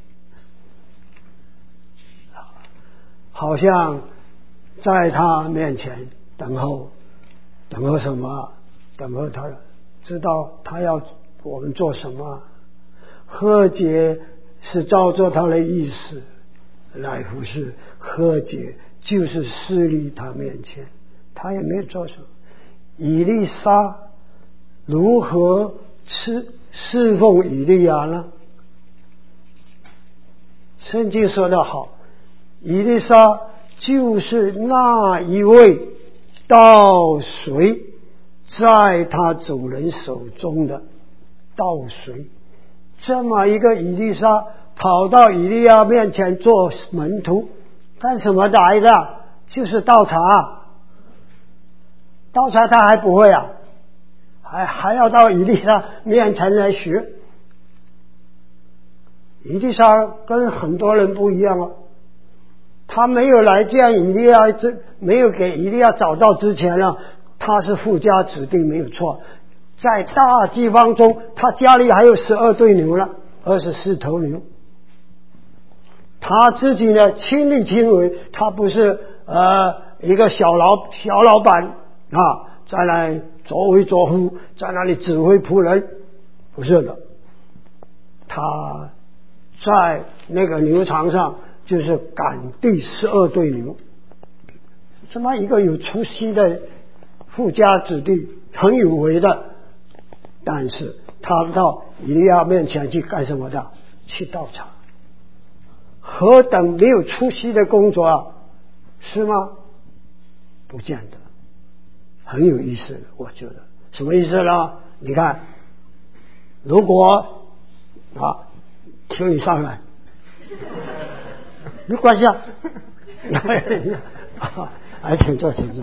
好像在他面前等候，等候什么？等候他，知道他要我们做什么。和解是照着他的意思来服侍，和解就是侍立他面前，他也没有做什么。以利沙如何侍侍奉以利亚呢？圣经说得好，以利沙就是那一位倒水在他主人手中的倒水。这么一个以利沙跑到以利亚面前做门徒，干什么来的？就是倒茶，倒茶他还不会啊，还还要到以利沙面前来学。以利沙跟很多人不一样啊，他没有来见以利亚，这没有给以利亚找到之前呢，他是富家子弟没有错。在大饥荒中，他家里还有十二对牛了，二十四头牛。他自己呢亲力亲为，他不是呃一个小老小老板啊，在那里作威作福，在那里指挥仆人，不是的。他在那个牛场上就是赶第十二对牛，这么一个有出息的富家子弟，很有为的。但是他到以利亚面前去干什么的？ 去倒茶，何等没有出息的工作啊，是吗？不见得，很有意思的，我觉得什么意思呢？你看，如果啊，请你上来，没关系啊，哎，请坐，请坐。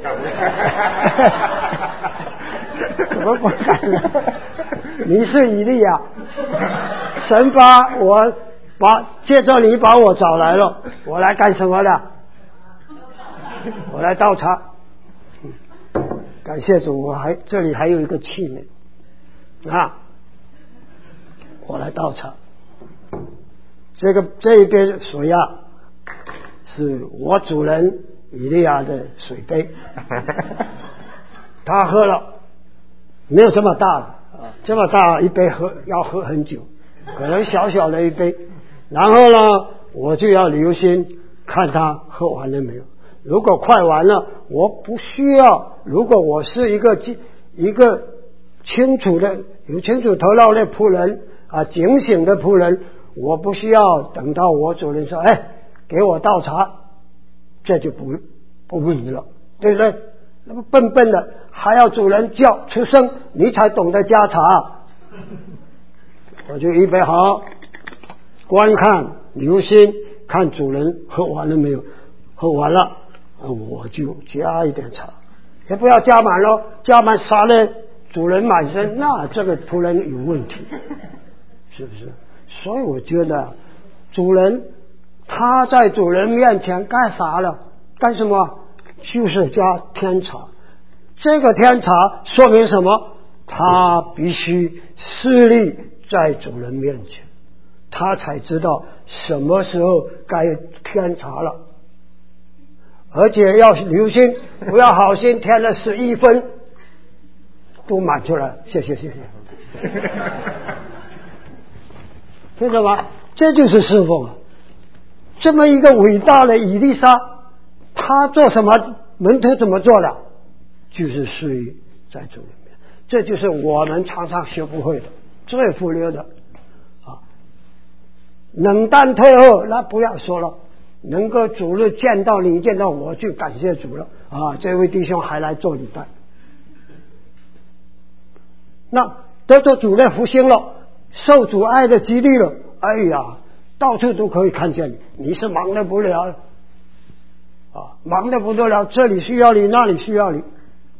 怎么不敢呢？你是以利亚，神把我把借着你把我找来了，我来干什么的？我来倒茶。感谢主，我还这里还有一个器皿啊，我来倒茶。这个这一杯水呀，是我主人以利亚的水杯，他喝了，没有这么大了，这么大一杯喝要喝很久，可能小小的一杯，然后呢，我就要留心看他喝完了没有。如果快完了，我不需要。如果我是一个一个清楚的、有清楚头脑的仆人啊，警醒的仆人，我不需要等到我主人说：“哎，给我倒茶。”这就不不问你了，对不对？那么笨笨的，还要主人叫出声，你才懂得加茶。我就预备好，观看、留心，看主人喝完了没有？喝完了。我就加一点茶，也不要加满咯，加满洒了主人满身，那这个仆人有问题，是不是？所以我觉得主人他在主人面前干啥了？干什么？就是加添茶。这个添茶说明什么？他必须施力在主人面前，他才知道什么时候该添茶了。而且要留心，不要好心添了十一分，都满出来。谢谢谢谢，听懂吗？这就是侍奉啊！这么一个伟大的以利沙，他做什么？门徒怎么做的？就是施于在主里面。这就是我们常常学不会的，最忽略的啊！冷淡退后，那不要说了。能够主日见到你见到我就感谢主了啊！这位弟兄还来做礼拜，那得着主的福星了，受主爱的激励了，哎呀，到处都可以看见你，你是忙得不了啊，忙得不得了，这里需要你，那里需要你。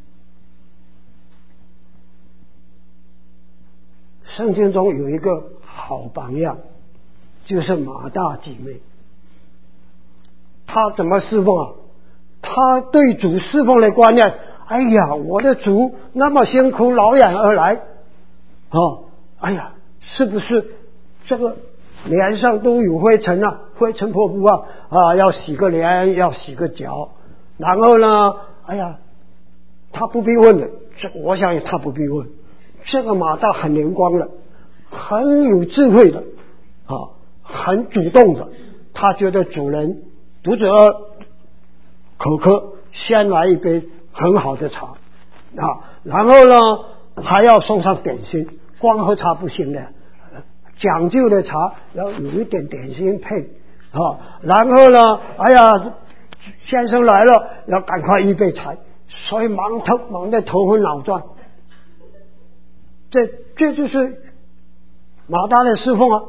圣经中有一个好榜样，就是马大姐妹。他怎么侍奉啊？他对主侍奉的观念，哎呀，我的主那么辛苦劳远而来哦，哎呀，是不是这个脸上都有灰尘啊，灰尘破布啊啊，要洗个脸，要洗个脚，然后呢，哎呀，他不必问的，这我想他不必问，这个马大很灵光的，很有智慧的啊，很主动的，他觉得主人肚子饿口渴，先来一杯很好的茶啊，然后呢还要送上点心，光喝茶不行的，讲究的茶要有一点点心配啊，然后呢，哎呀，先生来了，要赶快预备茶，所以忙头忙得头昏脑转，这这就是马大的侍奉啊，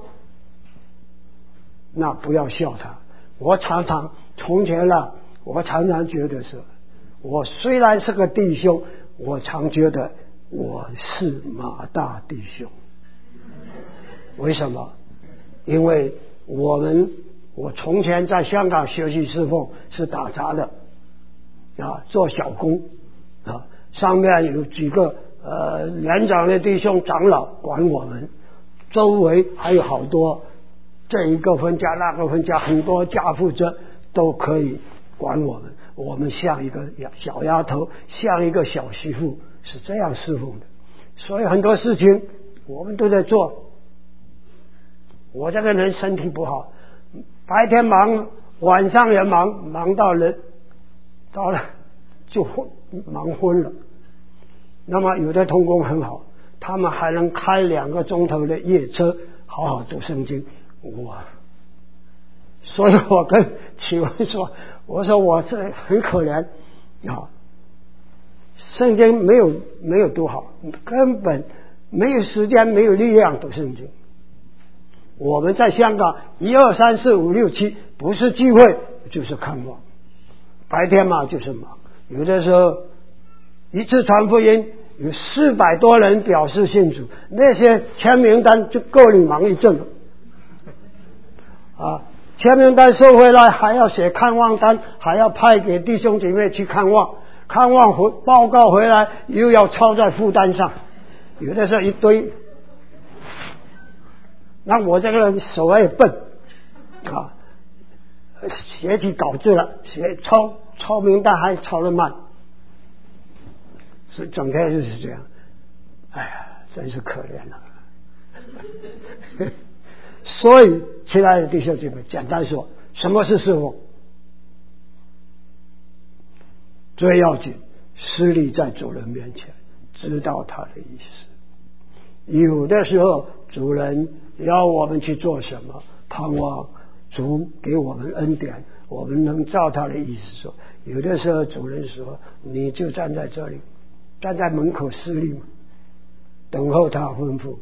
那不要笑他。我常常从前了，我常常觉得是，我虽然是个弟兄，我常觉得我是马大弟兄。为什么？因为我们我从前在香港学习侍奉是打杂的啊，做小工啊，上面有几个呃年长的弟兄长老管我们，周围还有好多。这一个分家那个分家，很多家父者都可以管我们，我们像一个小丫头，像一个小媳妇，是这样侍奉的。所以很多事情我们都在做。我这个人身体不好，白天忙，晚上也忙，忙到人到了就昏忙昏了。那么有的同工很好，他们还能开两个钟头的夜车好好读圣经。我，所以我跟启文说，我说我是很可怜啊，圣经没有没有读好，根本没有时间，没有力量读圣经。我们在香港一二三四五六七，不是聚会就是看望，白天嘛就是忙，有的时候一次传福音有四百多人表示信主，那些签名单就够你忙一阵了啊！签名单收回来还要写看望单，还要派给弟兄姐妹去看望，看望回报告回来又要抄在负担上，有的时候一堆。那我这个人手也笨啊，写起稿子了，写抄抄名单还抄得慢，所以整天就是这样。哎呀，真是可怜了。所以，亲爱的弟兄姐妹，简单说，什么是侍奉？最要紧，施力在主人面前，知道他的意思。有的时候，主人要我们去做什么，盼望主给我们恩典，我们能照他的意思说。有的时候，主人说，你就站在这里，站在门口施力嘛，等候他吩咐。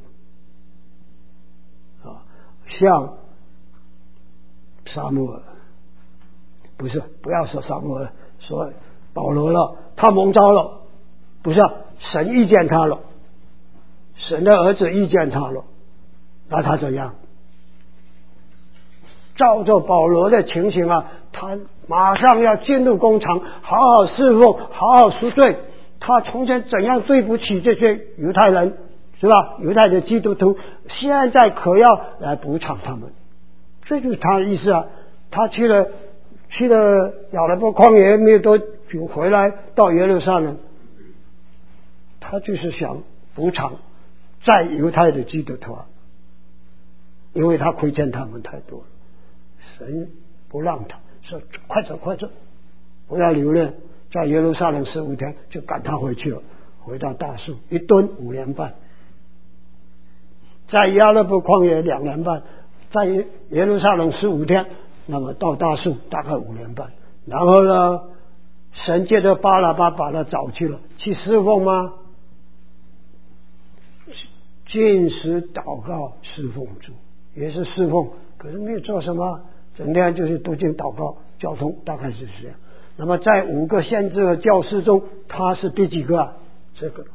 啊，像撒母耳，不是，不要说撒母耳，说保罗了，他蒙召了，不是、啊、神遇见他了，神的儿子遇见他了，那他怎样？照着保罗的情形啊，他马上要进入工厂，好好侍奉，好好赎罪。他从前怎样对不起这些犹太人，是吧？犹太的基督徒，现在可要来补偿他们。这就是他的意思啊。他去了去了亚拉伯旷野没有多久回来到耶路撒冷，他就是想补偿在犹太的基督徒啊，因为他亏欠他们太多了。神不让他说快走快走，不要留恋，在耶路撒冷十五天就赶他回去了，回到大树一蹲五年半，在亚拉伯旷野两年半，在耶路撒冷十五天，那么到大树大概五年半。然后呢，神借着巴拉巴把他找去了，去侍奉吗？禁食祷告侍奉主，也是侍奉，可是没有做什么，整天就是读经祷告交通，大概是这样。那么在五个先知和教师中，他是第几个啊？这个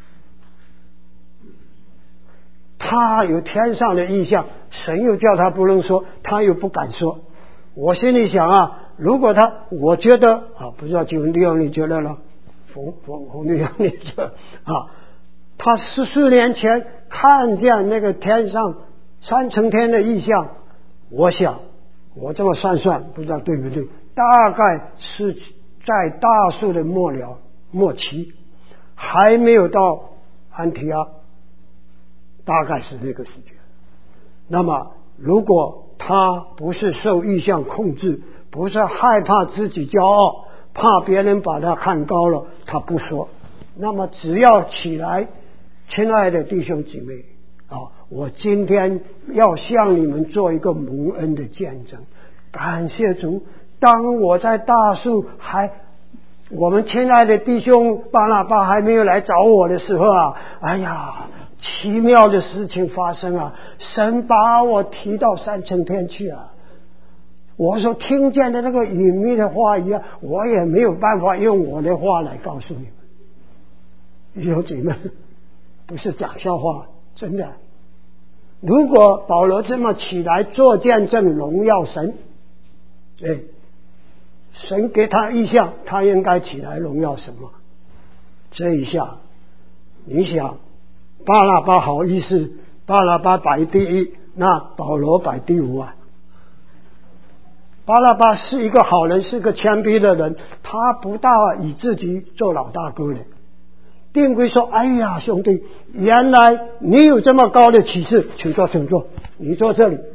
他有天上的意象，神又叫他不能说，他又不敢说。我心里想啊，如果他，我觉得啊，不知道九弟兄你觉得呢？冯冯冯弟兄你觉得啊？他十四年前看见那个天上三层天的异象，我想我这么算算，不知道对不对，大概是在大树的末了末期，还没有到安提阿，大概是那个时间。那么如果他不是受异象控制，不是害怕自己骄傲，怕别人把他看高了，他不说，那么只要起来，亲爱的弟兄姊妹啊，我今天要向你们做一个蒙恩的见证。感谢主，当我在大树还我们亲爱的弟兄巴拿巴还没有来找我的时候啊，哎呀，奇妙的事情发生啊，神把我提到三层天去啊。我所听见的那个隐秘的话语啊，我也没有办法用我的话来告诉你们。弟兄姊妹，不是讲笑话，真的。如果保罗这么起来做见证荣耀神，对，神给他意象，他应该起来荣耀什么？这一下你想，巴拿巴好意思，巴拿巴摆第一，那保罗摆第五啊。巴拿巴是一个好人，是个谦卑的人，他不大以自己做老大哥的。定规说，哎呀兄弟，原来你有这么高的启示，请坐请坐，你坐这里。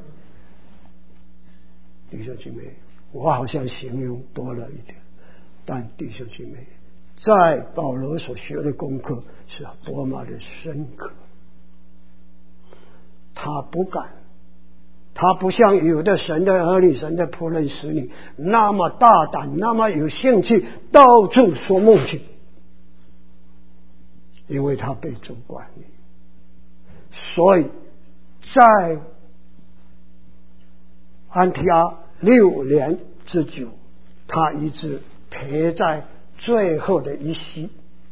弟兄姐妹，我好像形容多了一点，但弟兄姐妹，在保罗所学的功课是多么的深刻。 他不敢，他不像有的神的儿女、神的仆人使女那么大胆，那么有兴趣到处说梦境，因为他被主管理。所以在安提阿六年之久，他一直陪在最后的一息。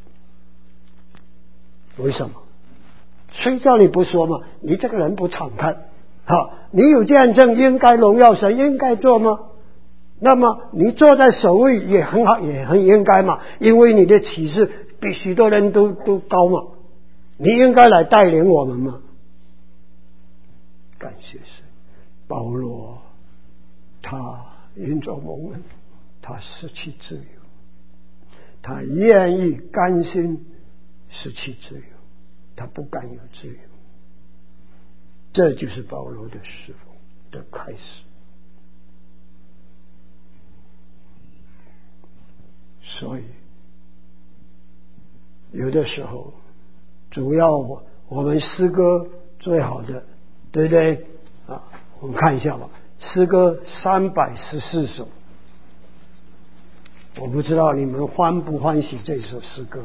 为什么？谁叫你不说嘛？你这个人不敞开，好，你有见证，应该荣耀神，应该做吗？那么你坐在首位也很好，也很应该嘛，因为你的启示比许多人都都高嘛，你应该来带领我们嘛。感谢神，保罗他因着蒙恩，他失去自由，他愿意甘心失去自由，他不敢有自由。这就是保罗的侍奉的开始。所以有的时候主要我我们诗歌最好的，对不对啊？我们看一下吧，诗歌三百十四首，我不知道你们欢不欢喜这首诗歌。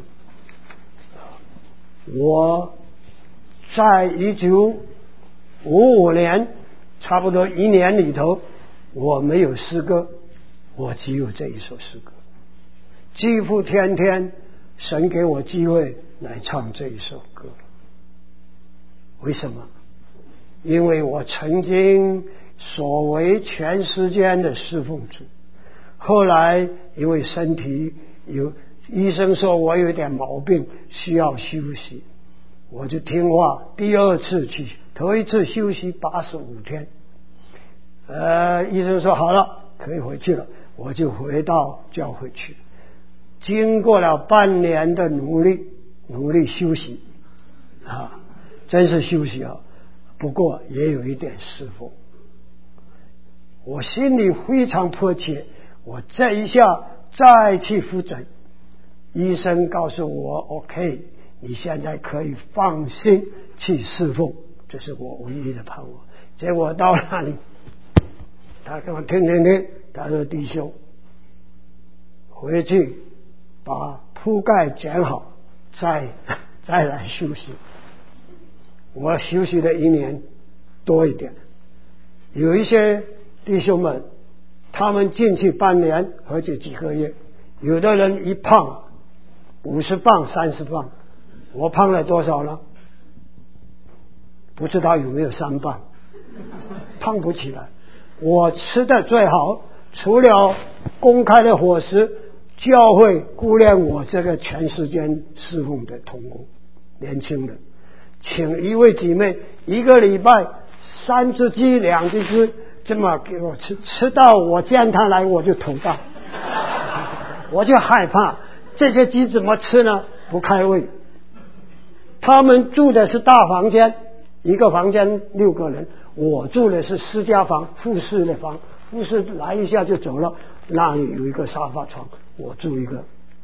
我在一九五五年差不多一年里头，我没有诗歌，我只有这一首诗歌，几乎天天神给我机会来唱这一首歌。为什么？因为我曾经所为全时间的侍奉主，后来因为身体有医生说我有点毛病需要休息，我就听话，第二次去，头一次休息八十五天，呃，医生说好了可以回去了，我就回到教会去。经过了半年的努力努力休息啊，真是休息啊，不过也有一点侍奉。我心里非常迫切，我这一下再去复诊，医生告诉我 OK， 你现在可以放心去侍奉，这是我唯一的盼望。结果到那里，他跟我听听听，他说弟兄回去把铺盖剪好，再再来休息。我休息了一年多一点。有一些弟兄们，他们进去半年或者几个月，有的人一胖五十磅三十磅，我胖了多少呢？不知道有没有三磅，胖不起来。我吃的最好，除了公开的伙食，教会顾念我这个全时间侍奉的同工年轻人，请一位姐妹一个礼拜三只鸡两只鸡这么给我吃，吃到我见他来我就头大，我就害怕这些鸡怎么吃呢？不开胃。他们住的是大房间，一个房间六个人，我住的是私家房，复式的房，复式来一下就走了，那里有一个沙发床，我住一个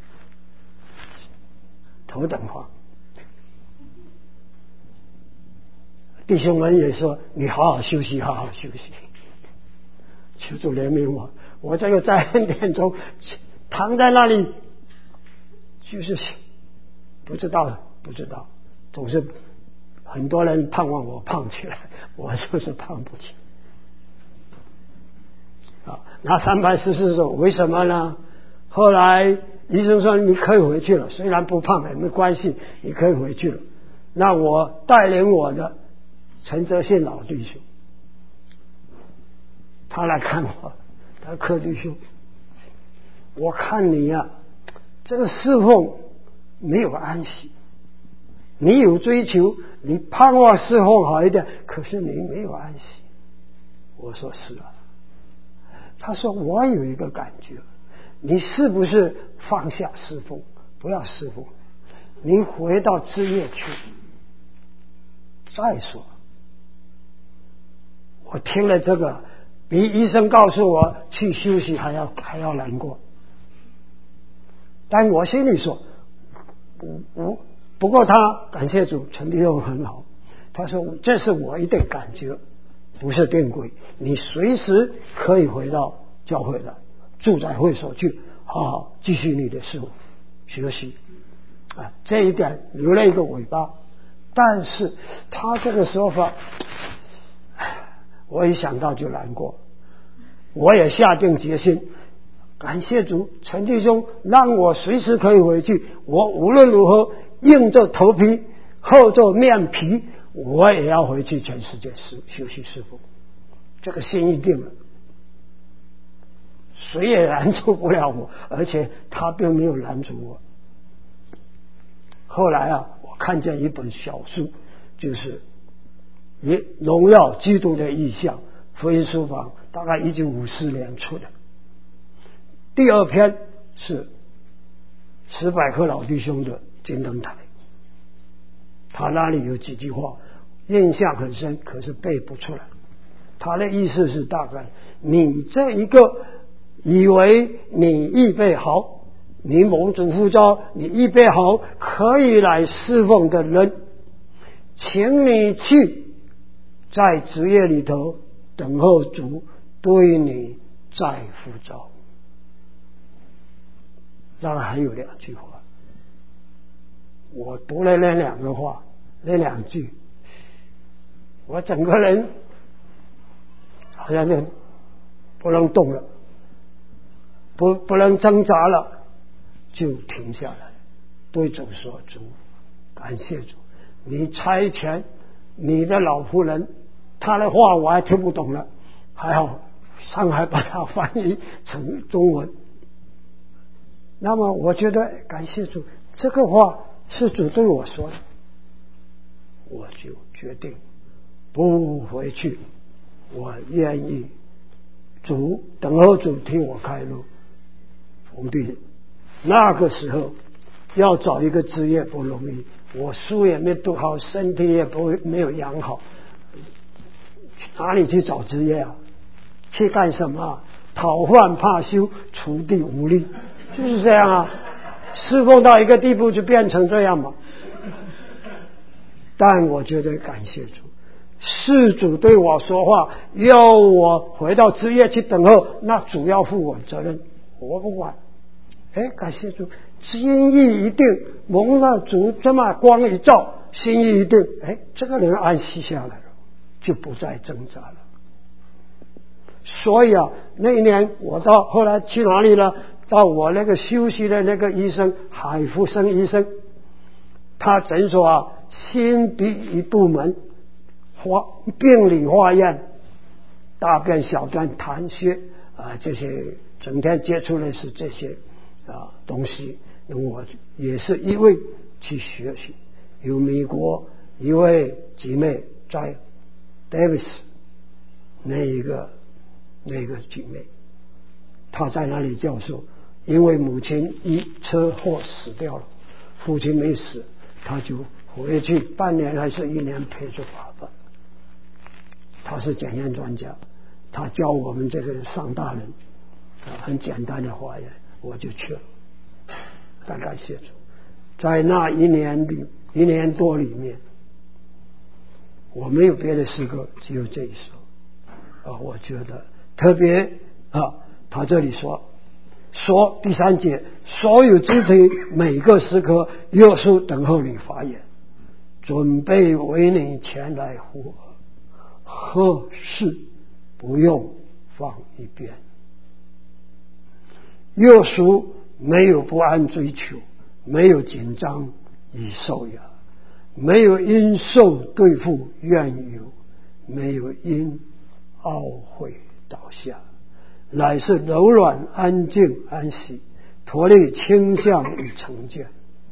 头等房。弟兄们也说你好好休息，好好休息，求主怜悯我，我这个在恩典中躺在那里，就是不知道不知道，总是很多人盼望我胖起来，我就是胖不起来。啊，那三百十四首为什么呢？后来医生说你可以回去了，虽然不胖也没关系，你可以回去了。那我带领我的陈泽信老弟兄，他来看我，他说柯弟兄，我看你呀、啊，这个侍奉没有安息，你有追求，你盼望侍奉好一点，可是你没有安息。我说是啊。他说我有一个感觉，你是不是放下侍奉，不要侍奉，你回到职业去再说。我听了这个，比医生告诉我去休息还要还要难过。但我心里说，不不不过他感谢主，陈弟兄很好， 他说这是我一点感觉，不是定规，你随时可以回到教会来，住在会所去，好好继续你的事务学习啊，这一点留了一个尾巴。但是他这个说法，我一想到就难过，我也下定决心，感谢主，陈弟兄让我随时可以回去，我无论如何硬着头皮厚着面皮，我也要回去全世界休息侍奉，这个心意定了，谁也拦住不了我，而且他并没有拦住我。后来啊，我看见一本小书，就是荣耀基督的意象，福音书房，大概一九五四年出的。第二篇是史百克老弟兄的金灯台，他那里有几句话印象很深，可是背不出来。他的意思是大概你这一个以为你预备好，你蒙主呼召，你预备好可以来侍奉的人，请你去在职业里头等候主对你再呼召。当然还有两句话，我读了那两个话，那两句，我整个人好像就不能动了，不不能挣扎了，就停下来，对主说：“主，感谢主，你差遣你的老妇人，她的话我还听不懂了，还好上海把它翻译成中文。”那么我觉得感谢主，这个话是主对我说的，我就决定不回去，我愿意主等候主替我开路。冯弟，那个时候要找一个职业不容易，我书也没读好，身体也不没有养好，哪里去找职业啊？去干什么啊？讨饭怕羞，锄地无力，就是这样啊。侍奉到一个地步就变成这样嘛。但我觉得感谢主，是主对我说话，要我回到职业去等候，那主要负我责任，我不管。哎，感谢主，心意一定，蒙了主这么光一照，心意一定，哎，这个人安息下来了，就不再挣扎了。所以啊，那一年我到后来去哪里了？到我那个休息的那个医生海福生医生，他诊所啊，心鼻一部门，化病理化验，大便小便痰血啊，这些整天接触的是这些啊东西。那我也是一位去学习，有美国一位姐妹在 Davis 那一个那个姐妹，她在那里教授，因为母亲一车祸死掉了，父亲没死，她就回去半年还是一年陪着爸爸。他是检验专家，他教我们这个上大人啊很简单的化验，我就去了。但感谢主，在那一年里一年多里面，我没有别的诗歌，只有这一首啊。我觉得特别啊，他这里说说第三节，所有肢体每个时刻约束等候你发言，准备为你前来呼唤，何事不用放一边。约束没有不安追求，没有紧张以受压，没有因受对付怨尤，没有因懊悔倒下，乃是柔软安静安息，脱离倾向与成见，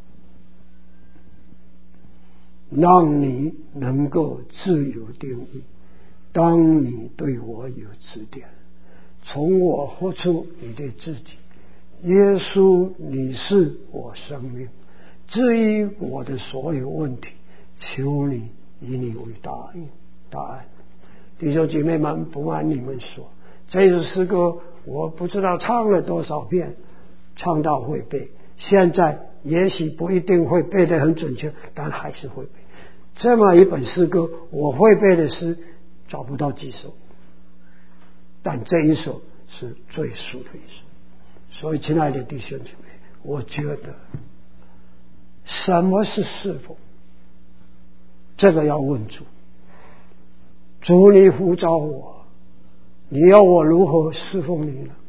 让你能够自由定义。当你对我有指点，从我活出你对自己，耶稣，你是我生命，至于我的所有问题，求你以你为答案答案。弟兄姐妹们，不瞒你们说，这首诗歌我不知道唱了多少遍，唱到会背，现在也许不一定会背得很准确，但还是会背。 这么一本诗歌，我会背的诗找不到几首，但这一首是最熟的一首。所以亲爱的弟兄姐妹，我觉得什么是侍奉，这个要问主。主，你呼召我，你要我如何侍奉你呢？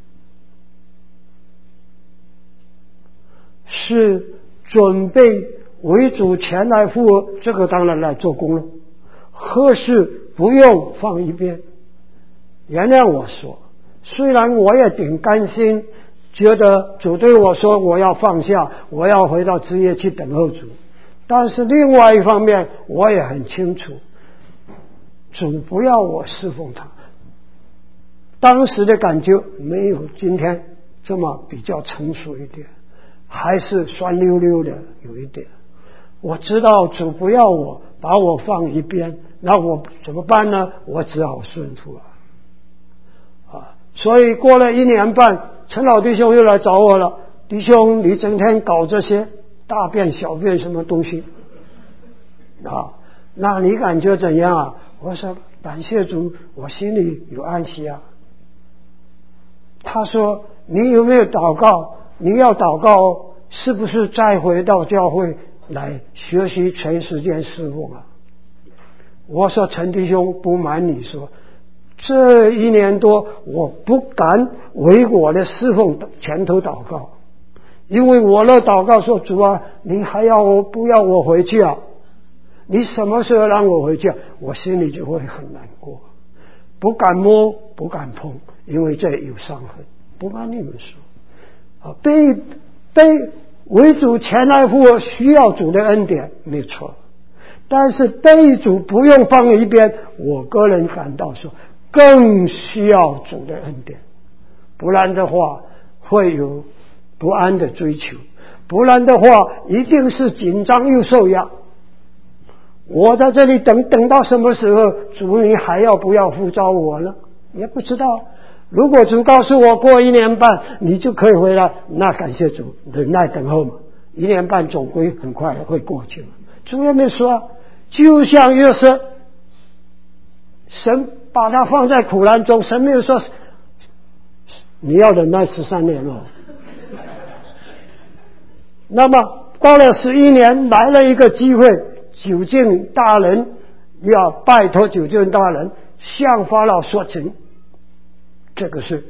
是准备为主前来赴额，这个当然来做工了。何事不用放一边？原谅我说，虽然我也挺甘心，觉得主对我说我要放下，我要回到职业去等候主，但是另外一方面我也很清楚，主不要我侍奉他。当时的感觉没有今天这么比较成熟一点，还是酸溜溜的有一点。我知道主不要我，把我放一边，那我怎么办呢？我只好顺服了啊！所以过了一年半，陈老弟兄又来找我了。弟兄，你整天搞这些大便小便什么东西啊？那你感觉怎样啊？我说感谢主，我心里有安息啊。他说你有没有祷告？你要祷告，是不是再回到教会来学习全时间侍奉啊？我说陈弟兄，不瞒你说，这一年多我不敢为我的侍奉前头祷告，因为我的祷告说，主啊，你还要我不要我回去啊？你什么时候让我回去啊？我心里就会很难过，不敢摸，不敢碰，因为这有伤痕。不瞒你们说啊，被被为主前来赴额需要主的恩典没错，但是被主不用放一边，我个人感到说更需要主的恩典，不然的话会有不安的追求，不然的话一定是紧张又受压。我在这里等等到什么时候，主你还要不要呼召我呢？也不知道。如果主告诉我过一年半你就可以回来，那感谢主，忍耐等候嘛。一年半总归很快会过去嘛。主也没说，就像约瑟，神把他放在苦难中，神没有说你要忍耐十三年哦。那么到了十一年，来了一个机会，九境大人要拜托九境大人向法老说情。这个是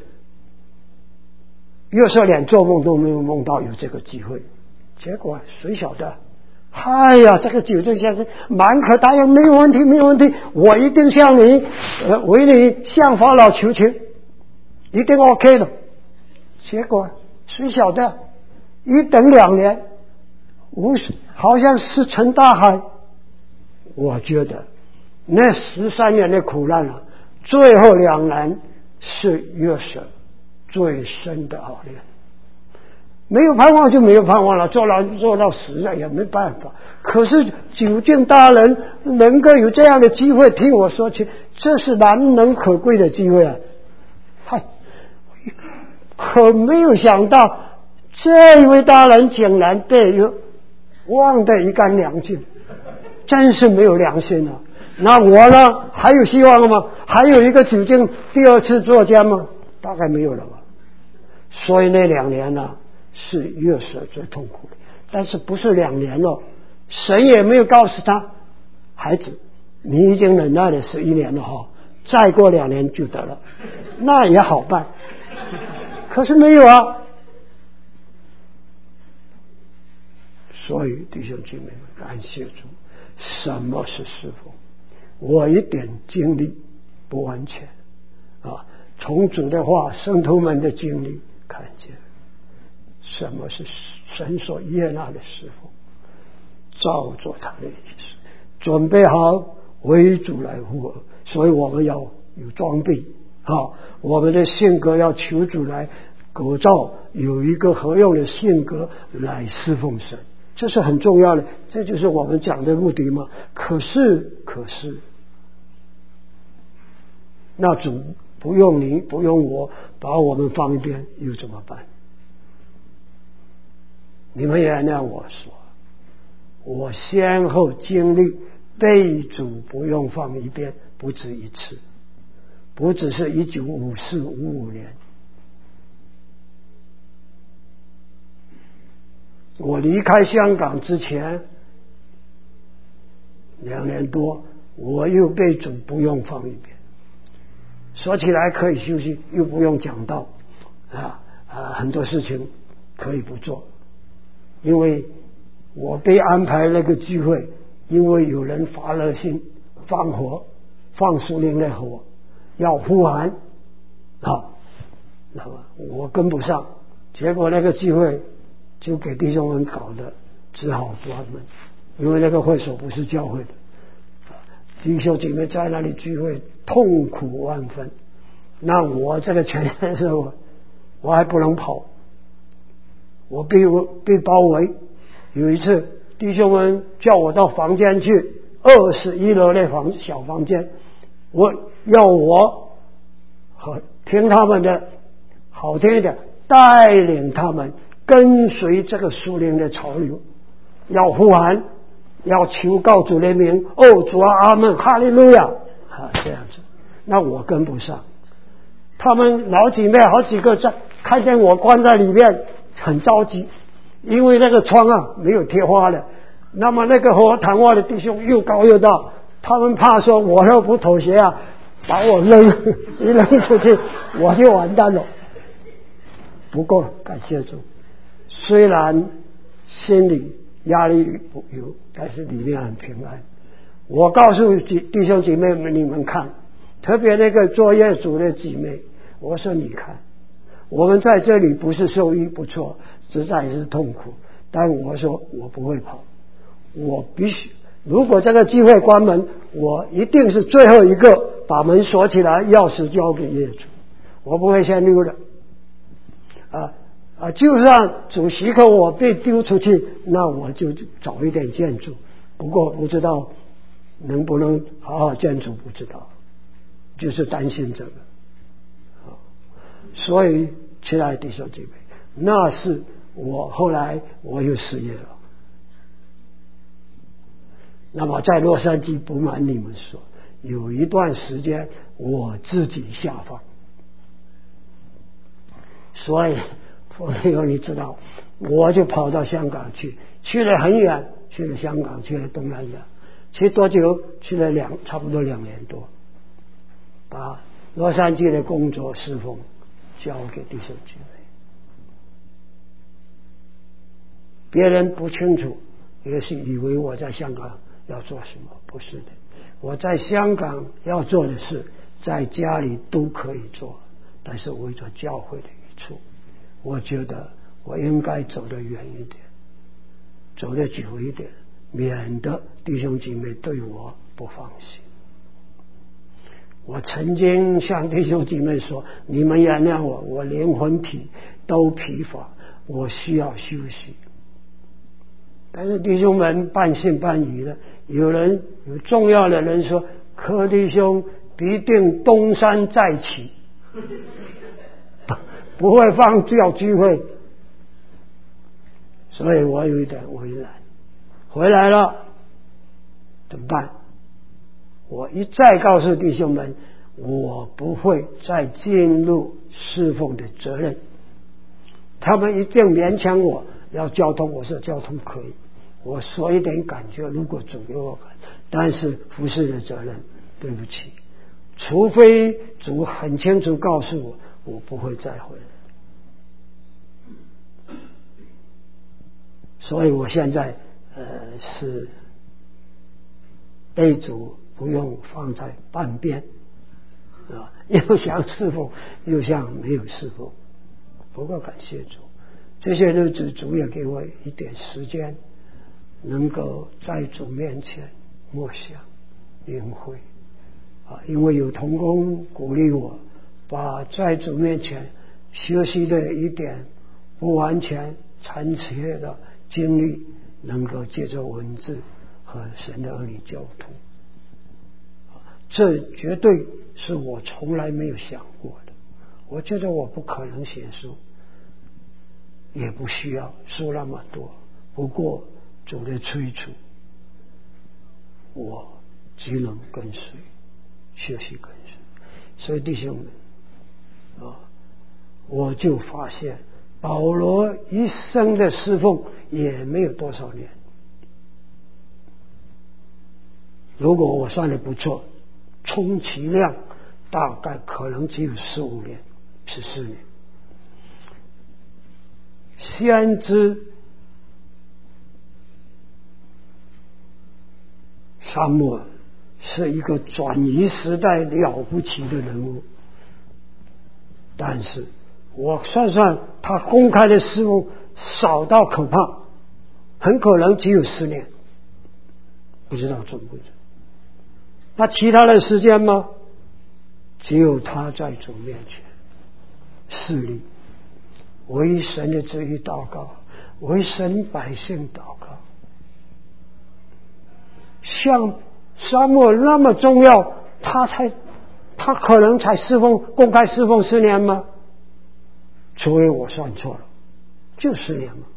约瑟连做梦都没有梦到有这个机会，结果谁晓得？哎呀，这个九境先生满可答应，没有问题，没有问题，我一定向你呃为你向法老求情，一定 OK 的。结果谁晓得？一等两年，无好像石沉大海。我觉得那十三年的苦难啊，最后两难是约瑟最深的熬炼。没有盼望就没有盼望了，做到做到死了也没办法。可是九境大人能够有这样的机会听我说起，这是难能可贵的机会啊！他可没有想到，这一位大人竟然被约忘得一干两净，真是没有良心啊！那我呢？还有希望了吗？还有一个九境第二次作奸吗？大概没有了吧。所以那两年呢，是约瑟最痛苦的。但是不是两年了，神也没有告诉他，孩子，你已经忍耐了十一年了哈，再过两年就得了，那也好办。可是没有啊。所以弟兄姐妹们，感谢主。什么是侍奉？我一点经历不完全啊，从主的话，圣徒们的经历看见什么是神所悦纳的侍奉，照做他的意思，准备好为主来服务。所以我们要有装备啊，我们的性格要求主来构造，有一个合用的性格来侍奉神，这是很重要的，这就是我们讲的目的嘛。可是可是那主不用你不用我把我们放一边又怎么办？你们原谅我说，我先后经历被主不用放一边，不止一次，不只是一九五四五五年。我离开香港之前两年多，我又被主不用放一边。说起来可以休息，又不用讲道啊啊，很多事情可以不做，因为我被安排那个聚会，因为有人发热心放火，放属灵的火，要呼喊啊，那么我跟不上，结果那个聚会就给弟兄们搞得只好关门，因为那个会所不是教会的，弟兄姐妹在那里聚会痛苦万分。那我这个全身是我我还不能跑，我被被包围。有一次弟兄们叫我到房间去，二十一楼那房小房间，我要我和听他们的，好听一点，带领他们跟随这个属灵的潮流，要呼喊，要求告主的名，哦主啊阿们哈利路亚啊，这样子。那我跟不上，他们老几妹好几个在看见我关在里面很着急，因为那个窗啊没有贴花的，那么那个和我谈话的弟兄又高又大，他们怕说我要不妥协啊，把我扔一扔出去我就完蛋了。不过感谢主，虽然心里压力有，但是里面很平安。我告诉弟兄姐妹们，你们看，特别那个作业组的姐妹，我说你看，我们在这里不是受益不错，实在是痛苦，但我说我不会跑，我必须，如果这个机会关门，我一定是最后一个把门锁起来，钥匙交给业主，我不会先溜的啊啊！就算主席和我被丢出去，那我就早一点建筑，不过不知道能不能好好建筑，不知道，就是担心这个。所以亲爱的弟兄姐妹，那是我后来我又失业了。那么在洛杉矶，不瞒你们说，有一段时间我自己下放，所以朋友你知道，我就跑到香港去，去了很远，去了香港，去了东南亚，去多久？去了两差不多两年多，把洛杉矶的工作侍奉交给弟兄姐妹。别人不清楚，也是以为我在香港要做什么，不是的。我在香港要做的事，在家里都可以做，但是为着教会的益处，我觉得我应该走得远一点，走得久一点，免得弟兄姐妹对我不放心。我曾经向弟兄姐妹说，你们原谅我，我灵魂体都疲乏，我需要休息。但是弟兄们半信半疑的，有人有重要的人说，柯弟兄必定东山再起，不会放掉聚会，所以我有一点为难。回来了怎么办？我一再告诉弟兄们，我不会再进入侍奉的责任。他们一定勉强我要交通，我说交通可以，我说一点感觉，如果主给我感，但是服侍的责任，对不起，除非主很清楚告诉我，我不会再回来。所以我现在呃是被主不用放在半边啊，又想侍奉，又像没有侍奉。不过感谢主，这些日子主也给我一点时间，能够在主面前默想领会啊，因为有同工鼓励我，把在主面前学习的一点不完全残缺的经历，能够借着文字和神的儿女交通。这绝对是我从来没有想过的。我觉得我不可能写书，也不需要书那么多，不过主的催促， 我只能跟随，学习跟随。所以弟兄们啊，我就发现保罗一生的侍奉也没有多少年。如果我算的不错，充其量大概可能只有十五年、十四年。先知撒母耳是一个转移时代了不起的人物，但是我算算他公开的事物少到可怕，很可能只有十年，不知道准不准。那其他的时间吗？只有他在主面前侍立，为神的旨意祷告，为神百姓祷告。像撒母耳那么重要，他才他可能才侍奉公开侍奉十年吗？除非我算错了，就十年嘛。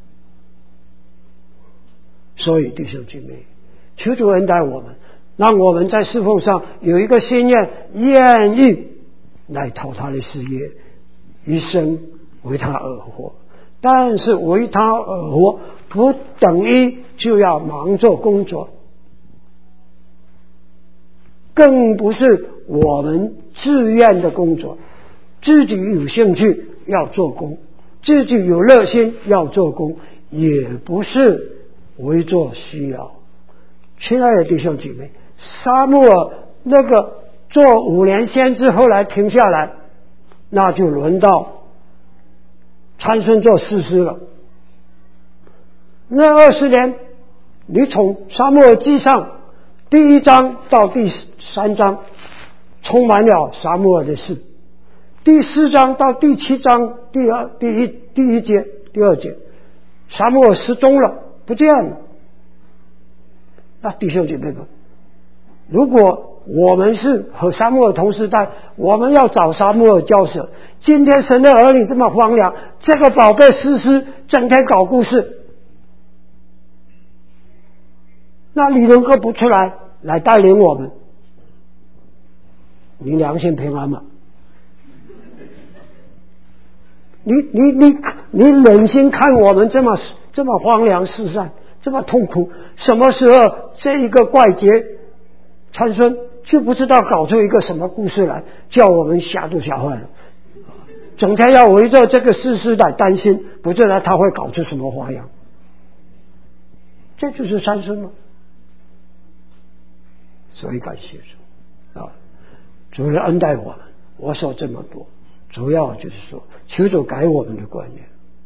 所以弟兄姐妹，求主恩待我们，让我们在侍奉上有一个心愿，愿意来讨他的事业，一生为他而活。但是为他而活不等于就要忙做工作，更不是我们自愿的工作，自己有兴趣要做工，自己有热心要做工，也不是为做需要。亲爱的弟兄姐妹，撒母耳那个做五年先知后来停下来，那就轮到参孙做士师了。那二十年，你从撒母耳记上第一章到第三章充满了撒母耳的事，第四章到第七章第二第一第一节第二节，撒母耳失踪了，不见了。那弟兄姐妹们，如果我们是和撒母耳同时代，我们要找撒母耳交涉。今天神的儿女这么荒凉，这个宝贝士师整天搞故事，那你能够不出来来带领我们？你良心平安吗？你你你你忍心看我们这么这么荒凉世上，这么痛苦？什么时候这一个怪杰参孙就不知道搞出一个什么故事来，叫我们吓都吓坏了，整天要围着这个士师来担心，不知道他会搞出什么花样。这就是参孙吗？所以感谢主啊，主的恩待我们。我说这么多，主要就是说，求主改我们的观念。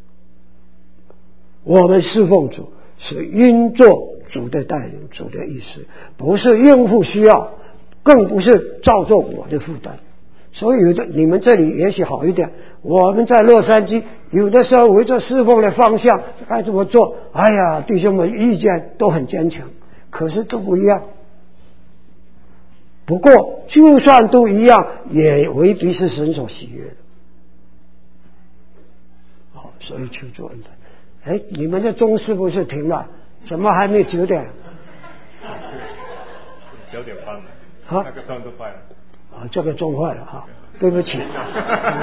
我们侍奉主是因做主的带领，主的意思，不是应付需要，更不是照做我的负担。所以有的你们这里也许好一点，我们在洛杉矶有的时候围着侍奉的方向该怎么做，哎呀，弟兄们意见都很坚强，可是都不一样。不过就算都一样，也未必是神所喜悦的。好，所以求主恩待。哎，你们的钟是不是停了？怎么还没九点？ 九点半了。 啊， 那个钟都坏了。 啊，这个钟坏了哈，对不起。